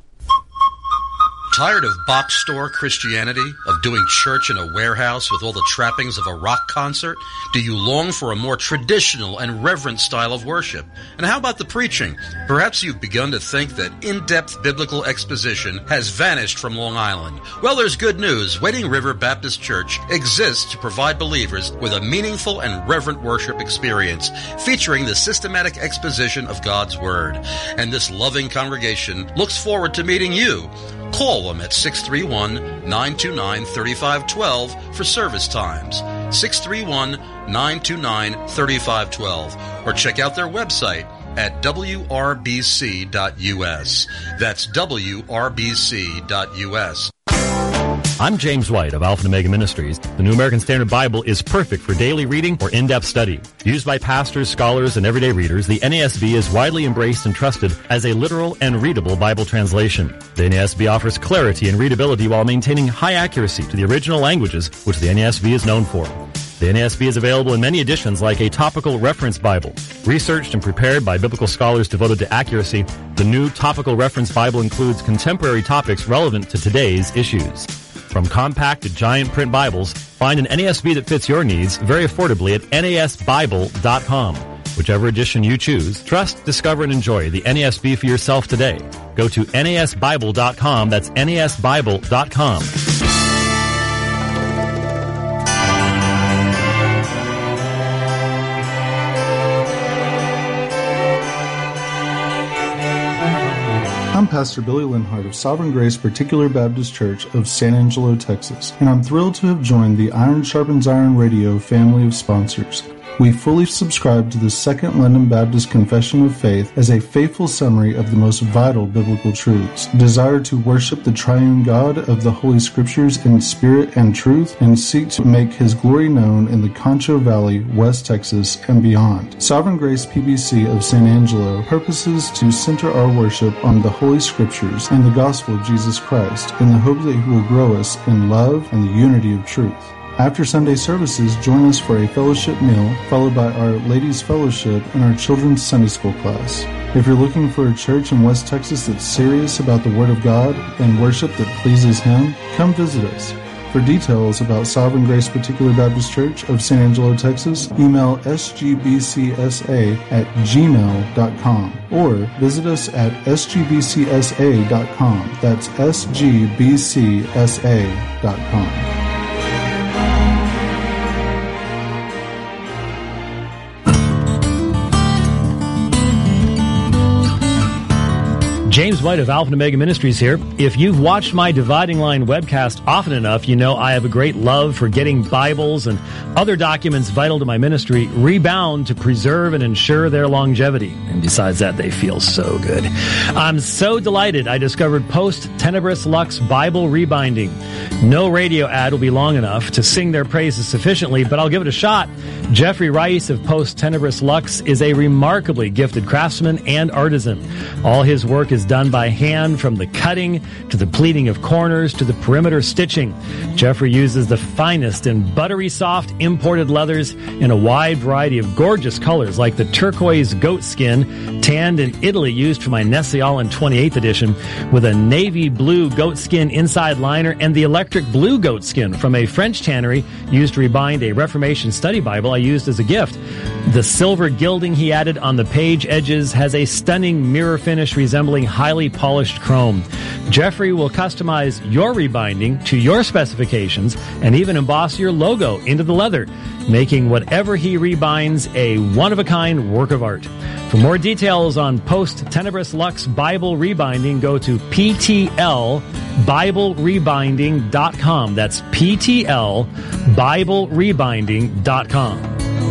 Tired of box store Christianity, of doing church in a warehouse with all the trappings of a rock concert? Do you long for a more traditional and reverent style of worship? And how about the preaching? Perhaps you've begun to think that in-depth biblical exposition has vanished from Long Island. Well, there's good news. Wading River Baptist Church exists to provide believers with a meaningful and reverent worship experience, featuring the systematic exposition of God's Word. And this loving congregation looks forward to meeting you. Call them at six three one, nine two nine, three five one two for service times, six three one, nine two nine, three five one two, or check out their website at w r b c dot u s. That's w r b c dot u s. I'm James White of Alpha and Omega Ministries. The New American Standard Bible is perfect for daily reading or in-depth study. Used by pastors, scholars, and everyday readers, the N A S B is widely embraced and trusted as a literal and readable Bible translation. The N A S B offers clarity and readability while maintaining high accuracy to the original languages, which the N A S B is known for. The N A S B is available in many editions like a topical reference Bible. Researched and prepared by biblical scholars devoted to accuracy, the new topical reference Bible includes contemporary topics relevant to today's issues. From compact to giant print Bibles, find an N A S B that fits your needs very affordably at N A S Bible dot com. Whichever edition you choose, trust, discover, and enjoy the N A S B for yourself today. Go to N A S Bible dot com. That's N A S Bible dot com. I'm Pastor Billy Linhart of Sovereign Grace Particular Baptist Church of San Angelo, Texas, and I'm thrilled to have joined the Iron Sharpens Iron Radio family of sponsors. We fully subscribe to the Second London Baptist Confession of Faith as a faithful summary of the most vital biblical truths, desire to worship the triune God of the Holy Scriptures in spirit and truth, and seek to make His glory known in the Concho Valley, West Texas, and beyond. Sovereign Grace P B C of San Angelo purposes to center our worship on the Holy Scriptures and the gospel of Jesus Christ in the hope that He will grow us in love and the unity of truth. After Sunday services, join us for a fellowship meal, followed by our Ladies' Fellowship and our Children's Sunday School class. If you're looking for a church in West Texas that's serious about the Word of God and worship that pleases Him, come visit us. For details about Sovereign Grace Particular Baptist Church of San Angelo, Texas, email s g b c s a at gmail dot com or visit us at s g b c s a dot com. That's s g b c s a dot com. James White of Alpha and Omega Ministries here. If you've watched my Dividing Line webcast often enough, you know I have a great love for getting Bibles and other documents vital to my ministry rebound to preserve and ensure their longevity. And besides that, they feel so good. I'm so delighted I discovered Post Tenebris Lux Bible Rebinding. No radio ad will be long enough to sing their praises sufficiently, but I'll give it a shot. Jeffrey Rice of Post Tenebris Lux is a remarkably gifted craftsman and artisan. All his work is done by hand, from the cutting to the pleating of corners to the perimeter stitching. Jeffrey uses the finest and buttery soft imported leathers in a wide variety of gorgeous colors, like the turquoise goat skin tanned in Italy used for my Nessialan twenty-eighth edition, with a navy blue goat skin inside liner, and the electric blue goat skin from a French tannery used to rebind a Reformation study Bible I used as a gift. The silver gilding he added on the page edges has a stunning mirror finish resembling highly polished chrome. Jeffrey will customize your rebinding to your specifications and even emboss your logo into the leather, making whatever he rebinds a one-of-a-kind work of art. For more details on Post Tenebris Lux Bible Rebinding, go to p t l bible rebinding dot com. That's p t l bible rebinding dot com.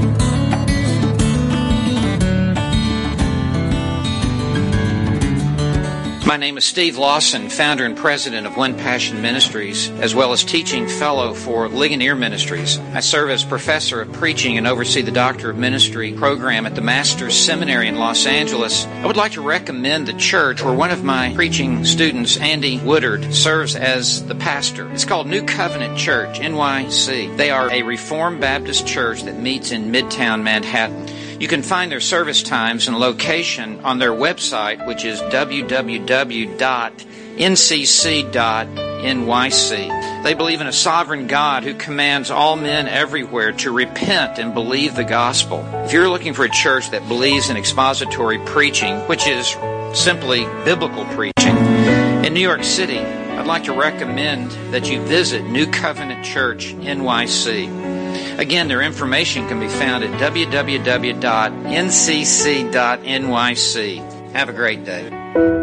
My name is Steve Lawson, founder and president of One Passion Ministries, as well as teaching fellow for Ligonier Ministries. I serve as professor of preaching and oversee the Doctor of Ministry program at the Master's Seminary in Los Angeles. I would like to recommend the church where one of my preaching students, Andy Woodard, serves as the pastor. It's called New Covenant Church, N Y C. They are a Reformed Baptist church that meets in Midtown Manhattan. You can find their service times and location on their website, which is w w w dot n c c dot n y c. They believe in a sovereign God who commands all men everywhere to repent and believe the gospel. If you're looking for a church that believes in expository preaching, which is simply biblical preaching, in New York City, I'd like to recommend that you visit New Covenant Church N Y C. Again, their information can be found at w w w dot n c c dot n y c. Have a great day.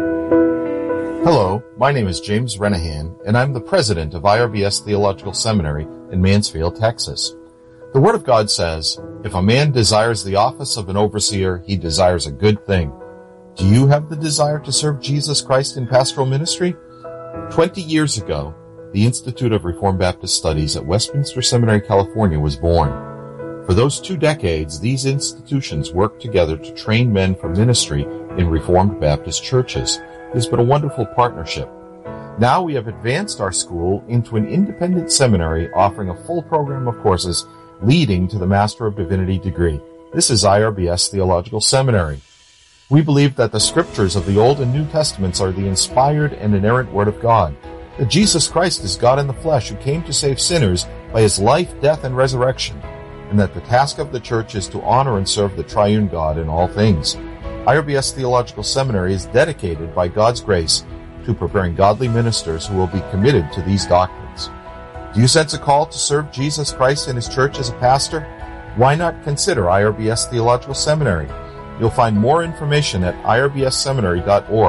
Hello, my name is James Renahan, and I'm the president of I R B S Theological Seminary in Mansfield, Texas. The Word of God says, if a man desires the office of an overseer, he desires a good thing. Do you have the desire to serve Jesus Christ in pastoral ministry? Twenty years ago, the Institute of Reformed Baptist Studies at Westminster Seminary, California was born. For those two decades, these institutions worked together to train men for ministry in Reformed Baptist churches. It has been a wonderful partnership. Now we have advanced our school into an independent seminary offering a full program of courses leading to the Master of Divinity degree. This is I R B S Theological Seminary. We believe that the scriptures of the Old and New Testaments are the inspired and inerrant Word of God, that Jesus Christ is God in the flesh who came to save sinners by his life, death, and resurrection, and that the task of the church is to honor and serve the triune God in all things. I R B S Theological Seminary is dedicated by God's grace to preparing godly ministers who will be committed to these doctrines. Do you sense a call to serve Jesus Christ in his church as a pastor? Why not consider I R B S Theological Seminary? You'll find more information at i r b s seminary dot org.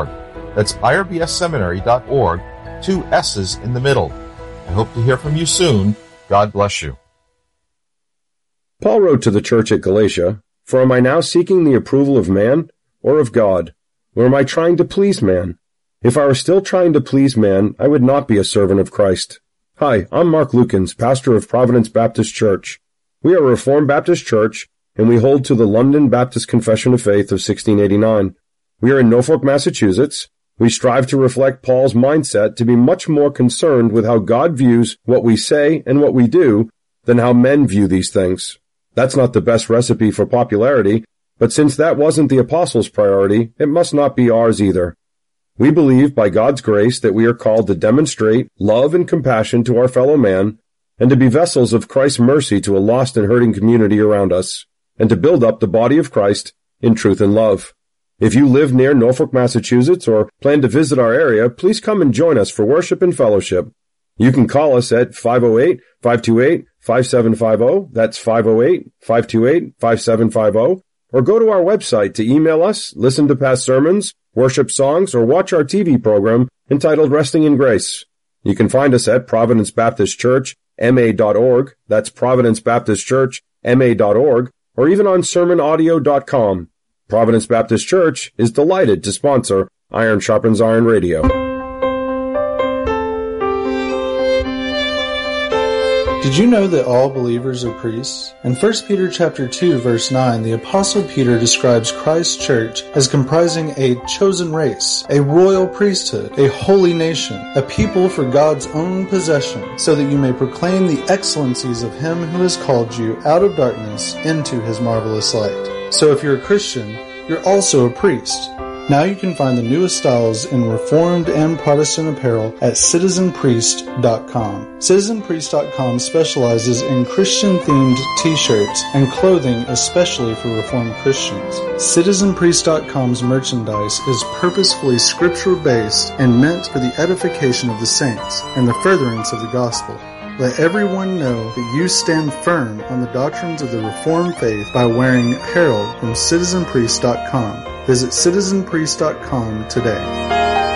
That's I R B S seminary dot org, two S's in the middle. I hope to hear from you soon. God bless you. Paul wrote to the church at Galatia, "For am I now seeking the approval of man or of God? Or am I trying to please man? If I were still trying to please man, I would not be a servant of Christ." Hi, I'm Mark Lukens, pastor of Providence Baptist Church. We are a Reformed Baptist church, and we hold to the London Baptist Confession of Faith of sixteen eighty-nine. We are in Norfolk, Massachusetts. We strive to reflect Paul's mindset to be much more concerned with how God views what we say and what we do than how men view these things. That's not the best recipe for popularity, but since that wasn't the apostles' priority, it must not be ours either. We believe by God's grace that we are called to demonstrate love and compassion to our fellow man, and to be vessels of Christ's mercy to a lost and hurting community around us, and to build up the body of Christ in truth and love. If you live near Norfolk, Massachusetts, or plan to visit our area, please come and join us for worship and fellowship. You can call us at five oh eight, five two eight, five seven five zero, that's five oh eight, five two eight, five seven five zero, or go to our website to email us, listen to past sermons, worship songs, or watch our T V program entitled Resting in Grace. You can find us at Providence Baptist Church, M A dot org, that's Providence Baptist Church, M A dot org, or even on sermon audio dot com. Providence Baptist Church is delighted to sponsor Iron Sharpens Iron Radio. Did you know that all believers are priests? In First Peter chapter two, verse nine, the Apostle Peter describes Christ's church as comprising a chosen race, a royal priesthood, a holy nation, a people for God's own possession, so that you may proclaim the excellencies of Him who has called you out of darkness into His marvelous light. So if you're a Christian, you're also a priest. Now you can find the newest styles in Reformed and Protestant apparel at citizen priest dot com. citizen priest dot com specializes in Christian-themed t-shirts and clothing especially for Reformed Christians. citizen priest dot com's merchandise is purposefully scripture-based and meant for the edification of the saints and the furtherance of the gospel. Let everyone know that you stand firm on the doctrines of the Reformed faith by wearing apparel from citizen priest dot com. Visit citizen priest dot com today.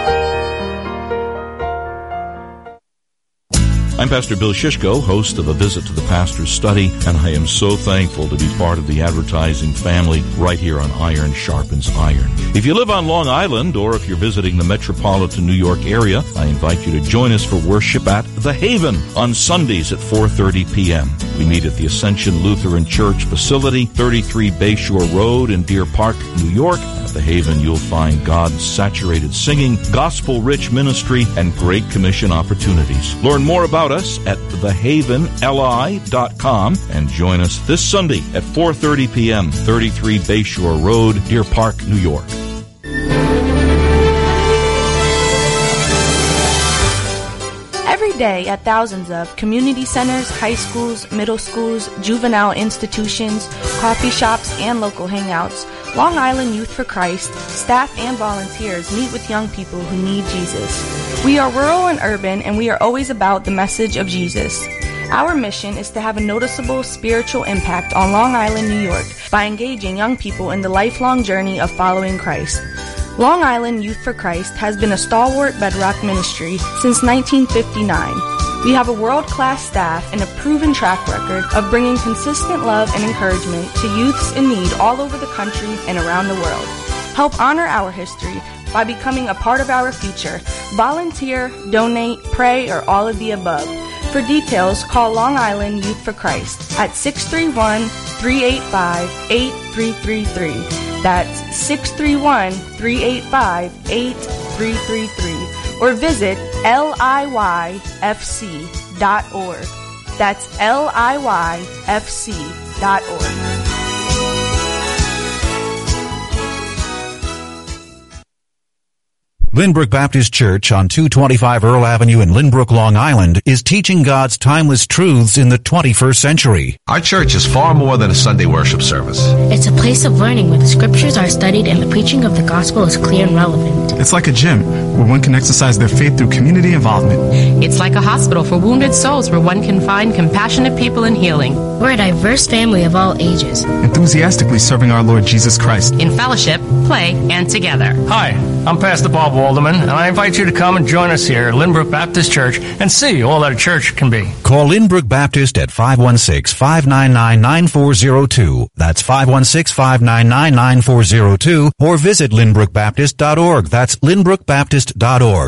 I'm Pastor Bill Shishko, host of A Visit to the Pastor's Study, and I am so thankful to be part of the advertising family right here on Iron Sharpens Iron. If you live on Long Island, or if you're visiting the metropolitan New York area, I invite you to join us for worship at The Haven on Sundays at four thirty p.m. We meet at the Ascension Lutheran Church facility, thirty-three Bayshore Road in Deer Park, New York. At The Haven, you'll find God-saturated singing, gospel-rich ministry, and Great Commission opportunities. Learn more about us at the haven l i dot com and join us this Sunday at four thirty p.m., thirty-three Bayshore Road, Deer Park, New York. Every day at thousands of community centers, high schools, middle schools, juvenile institutions, coffee shops, and local hangouts, Long Island Youth for Christ, staff and volunteers meet with young people who need Jesus. We are rural and urban, and we are always about the message of Jesus. Our mission is to have a noticeable spiritual impact on Long Island, New York, by engaging young people in the lifelong journey of following Christ. Long Island Youth for Christ has been a stalwart bedrock ministry since nineteen fifty-nine. We have a world-class staff and a proven track record of bringing consistent love and encouragement to youths in need all over the country and around the world. Help honor our history by becoming a part of our future. Volunteer, donate, pray, or all of the above. For details, call Long Island Youth for Christ at six three one, three eight five, eight three three three. That's six three one, three eight five, eight three three three. Or visit L I Y F C dot org. That's L I Y F C dot org. Lynbrook Baptist Church on two twenty-five Earl Avenue in Lynbrook, Long Island is teaching God's timeless truths in the twenty-first century. Our church is far more than a Sunday worship service. It's a place of learning where the scriptures are studied and the preaching of the gospel is clear and relevant. It's like a gym where one can exercise their faith through community involvement. It's like a hospital for wounded souls where one can find compassionate people in healing. We're a diverse family of all ages, enthusiastically serving our Lord Jesus Christ in fellowship, play, and together. Hi, I'm Pastor Bob Walderman, and I invite you to come and join us here at Lynbrook Baptist Church and see all that a church can be. Call Lynbrook Baptist at five one six, five nine nine, nine four zero two. That's five one six, five nine nine, nine four zero two. Or visit lynbrook baptist dot org. That's lynbrook baptist dot org.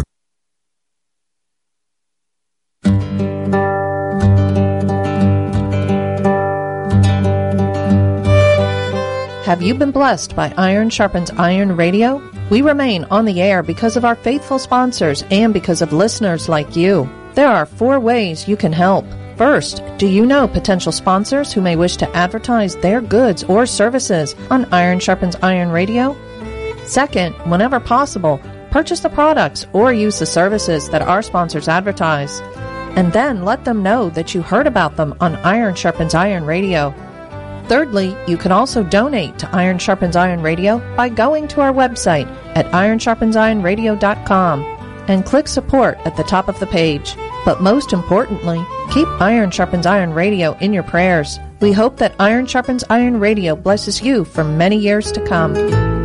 Have you been blessed by Iron Sharpens Iron Radio? We remain on the air because of our faithful sponsors and because of listeners like you. There are four ways you can help. First, do you know potential sponsors who may wish to advertise their goods or services on Iron Sharpens Iron Radio? Second, whenever possible, purchase the products or use the services that our sponsors advertise. And then let them know that you heard about them on Iron Sharpens Iron Radio. Thirdly, you can also donate to Iron Sharpens Iron Radio by going to our website at iron sharpens iron radio dot com and click support at the top of the page. But most importantly, keep Iron Sharpens Iron Radio in your prayers. We hope that Iron Sharpens Iron Radio blesses you for many years to come.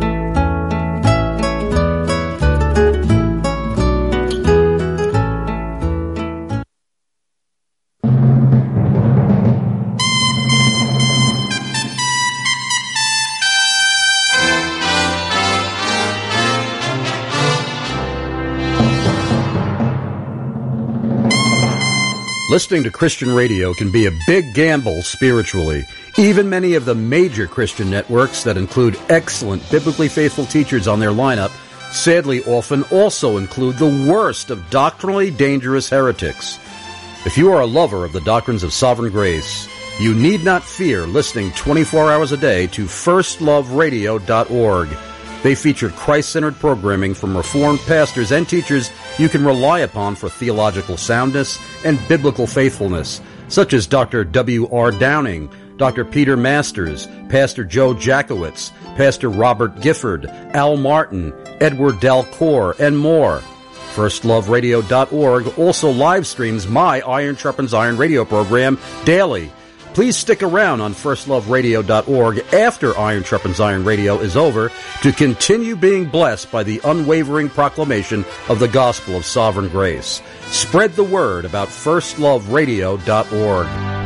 Listening to Christian radio can be a big gamble spiritually. Even many of the major Christian networks that include excellent biblically faithful teachers on their lineup sadly often also include the worst of doctrinally dangerous heretics. If you are a lover of the doctrines of sovereign grace, you need not fear listening twenty-four hours a day to first love radio dot org. They feature Christ-centered programming from Reformed pastors and teachers you can rely upon for theological soundness and biblical faithfulness, such as Doctor W R Downing, Doctor Peter Masters, Pastor Joe Jackowitz, Pastor Robert Gifford, Al Martin, Edward Dalcour, and more. first love radio dot org also live streams my Iron Sharpens Iron radio program daily. Please stick around on first love radio dot org after Iron Sharpens Iron Radio is over to continue being blessed by the unwavering proclamation of the gospel of sovereign grace. Spread the word about first love radio dot org.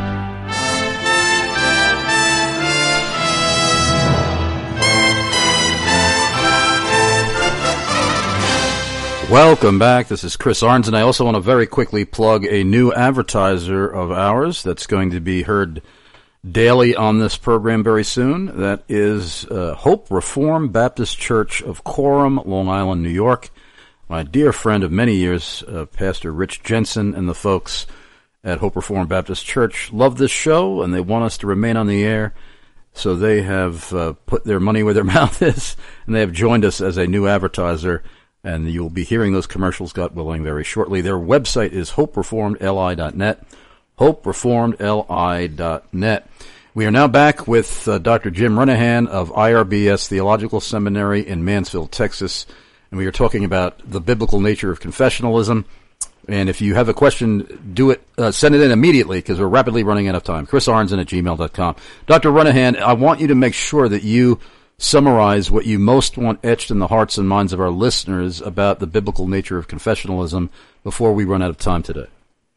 Welcome back. This is Chris Arns, and I also want to very quickly plug a new advertiser of ours that's going to be heard daily on this program very soon. That is uh, Hope Reformed Baptist Church of Coram, Long Island, New York. My dear friend of many years, uh, Pastor Rich Jensen, and the folks at Hope Reformed Baptist Church love this show, and they want us to remain on the air. So they have uh, put their money where their mouth is, and they have joined us as a new advertiser. And you'll be hearing those commercials, God willing, very shortly. Their website is hope reformed l i dot net, hope reformed l i dot net. We are now back with uh, Doctor Jim Renahan of I R B S Theological Seminary in Mansfield, Texas. And we are talking about the biblical nature of confessionalism. And if you have a question, do it, uh, send it in immediately because we're rapidly running out of time. Chris Arnzen at gmail dot com. Doctor Renahan, I want you to make sure that you summarize what you most want etched in the hearts and minds of our listeners about the biblical nature of confessionalism before we run out of time today.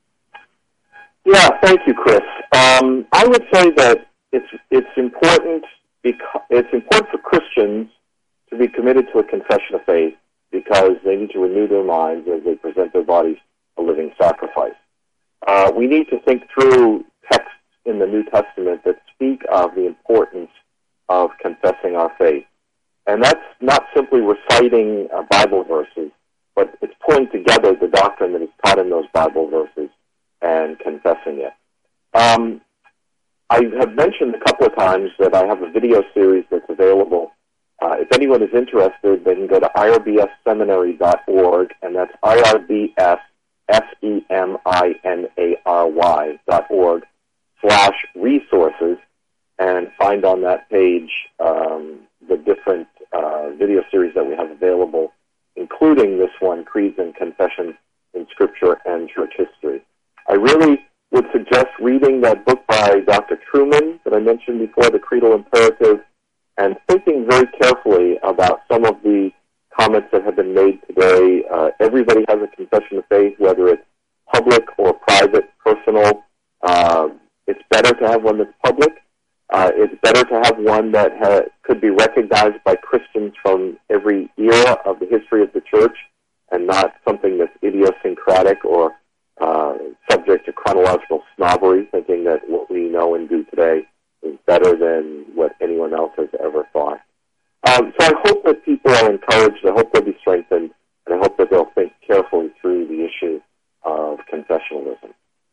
Yeah, thank you, Chris. Um, I would say that it's it's important because it's important for Christians to be committed to a confession of faith because they need to renew their minds as they present their bodies a living sacrifice. Uh, we need to think through texts in the New Testament that speak of the importance of confessing our faith. And that's not simply reciting uh, Bible verses, but it's pulling together the doctrine that is taught in those Bible verses and confessing it. Um, I have mentioned a couple of times that I have a video series that's available. Uh, if anyone is interested, they can go to I R B S seminary dot org, and that's I R B S, S E M I N A R Y dot org, slash resources, and find on that page um, the different uh, video series that we have available, including this one, Creeds and Confessions in Scripture and Church History. I really would suggest reading that book by Doctor Truman that I mentioned before, The Creedal Imperative, and thinking very carefully about some of the comments that have been made today. Uh, everybody has a confession of faith, whether it's public or private, personal. Uh, it's better to have one that's public. Uh, it's better to have one that ha- could be recognized by Christians from every era of the history of the church, and not something that's idiosyncratic or uh, subject to chronological snobbery, thinking that what we know and do today is better than what anyone else has ever thought. Um, so I hope that people are encouraged, I hope they'll be strengthened, and I hope that they'll think carefully through the issue of confessionalism.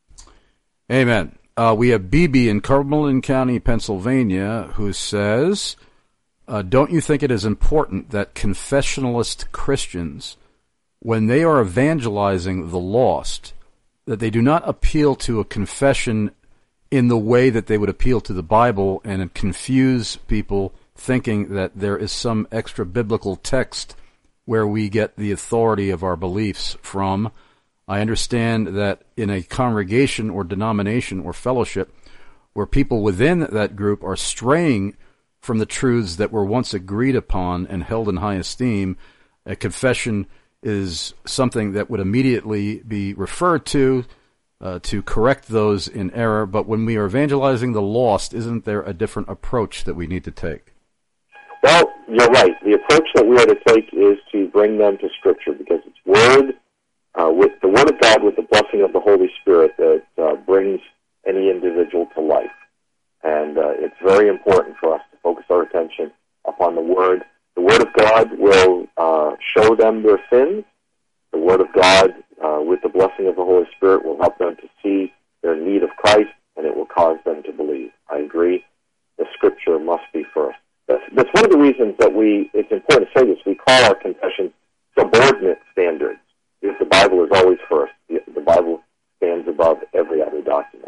Amen. Uh, we have B B in Cumberland County, Pennsylvania, who says, uh, don't you think it is important that confessionalist Christians, when they are evangelizing the lost, that they do not appeal to a confession in the way that they would appeal to the Bible and confuse people thinking that there is some extra biblical text where we get the authority of our beliefs from? I understand that in a congregation or denomination or fellowship where people within that group are straying from the truths that were once agreed upon and held in high esteem, a confession is something that would immediately be referred to uh, to correct those in error. But when we are evangelizing the lost, isn't there a different approach that we need to take? Well, you're right. The approach that we are to take is to bring them to Scripture, because it's Word, uh, with the Word of God, with the blessing of the Holy Spirit, that uh, brings any individual to life. And uh, it's very important for us to focus our attention upon the Word. The Word of God will uh, show them their sins. The Word of God, uh, with the blessing of the Holy Spirit, will help them to see their need of Christ, and it will cause them to believe. I agree. The Scripture must be first. That's, that's one of the reasons that we, it's important to say this, we call our confessions subordinate standards, because the Bible is always first. The, the Bible stands above every other document.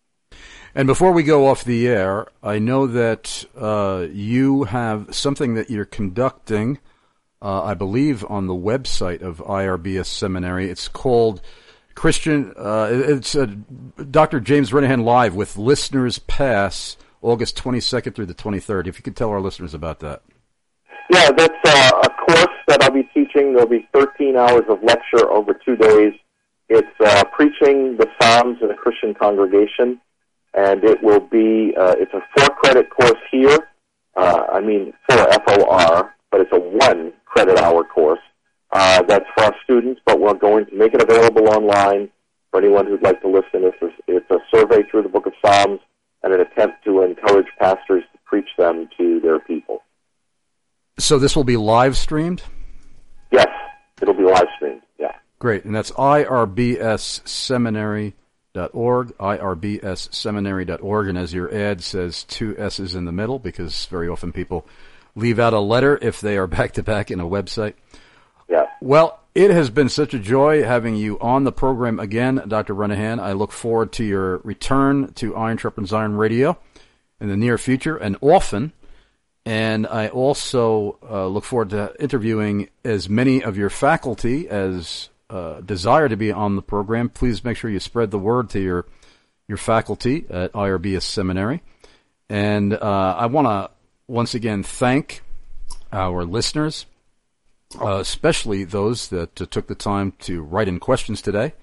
And before we go off the air, I know that uh, you have something that you're conducting, uh, I believe, on the website of I R B S Seminary. It's called Christian, uh, it's uh, Doctor James Renahan Live with Listeners Pass, August twenty-second through the twenty-third. If you could tell our listeners about that. Yeah, that's uh, a course that I'll be teaching. There'll be thirteen hours of lecture over two days. It's uh, preaching the Psalms in a Christian congregation. And it will be, uh, it's a four-credit course here. Uh, I mean, four F O R, but it's a one-credit-hour course. Uh, that's for our students, but we're going to make it available online for anyone who'd like to listen. It's a, it's a survey through the Book of Psalms and an attempt to encourage pastors to preach them to their people. So this will be live-streamed? Yes, it'll be live-streamed, yeah. Great, and that's I R B S Seminary dot org, I R B S seminary dot org, and as your ad says, two S's in the middle, because very often people leave out a letter if they are back-to-back in a website. Yeah. Well, it has been such a joy having you on the program again, Doctor Renahan. I look forward to your return to Iron Sharpens Iron Radio in the near future, and often, and I also uh, look forward to interviewing as many of your faculty as Uh, desire to be on the program. Please make sure you spread the word to your your faculty at I R B S Seminary. And uh, I want to once again thank our listeners, uh, especially those that uh, took the time to write in questions today.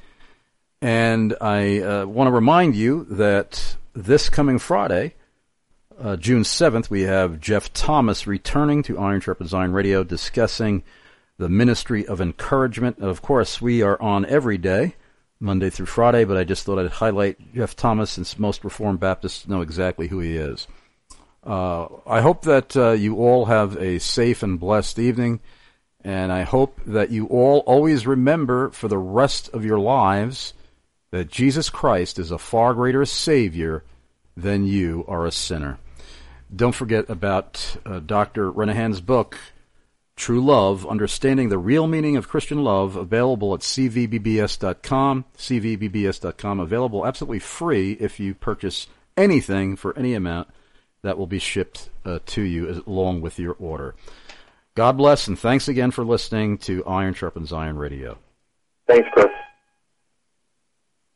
And I uh, want to remind you that this coming Friday, uh, June seventh, we have Jeff Thomas returning to Iron Sharpens Iron Radio discussing the ministry of encouragement. Of course, we are on every day, Monday through Friday, but I just thought I'd highlight Jeff Thomas, since most Reformed Baptists know exactly who he is. Uh, I hope that uh, you all have a safe and blessed evening, and I hope that you all always remember for the rest of your lives that Jesus Christ is a far greater Savior than you are a sinner. Don't forget about uh, Doctor Renahan's book, True Love, Understanding the Real Meaning of Christian Love, available at C V B B S dot com, C V B B S dot com, available absolutely free if you purchase anything for any amount that will be shipped uh, to you as, along with your order. God bless, and thanks again for listening to Iron Sharpens Iron Radio. Thanks, Chris.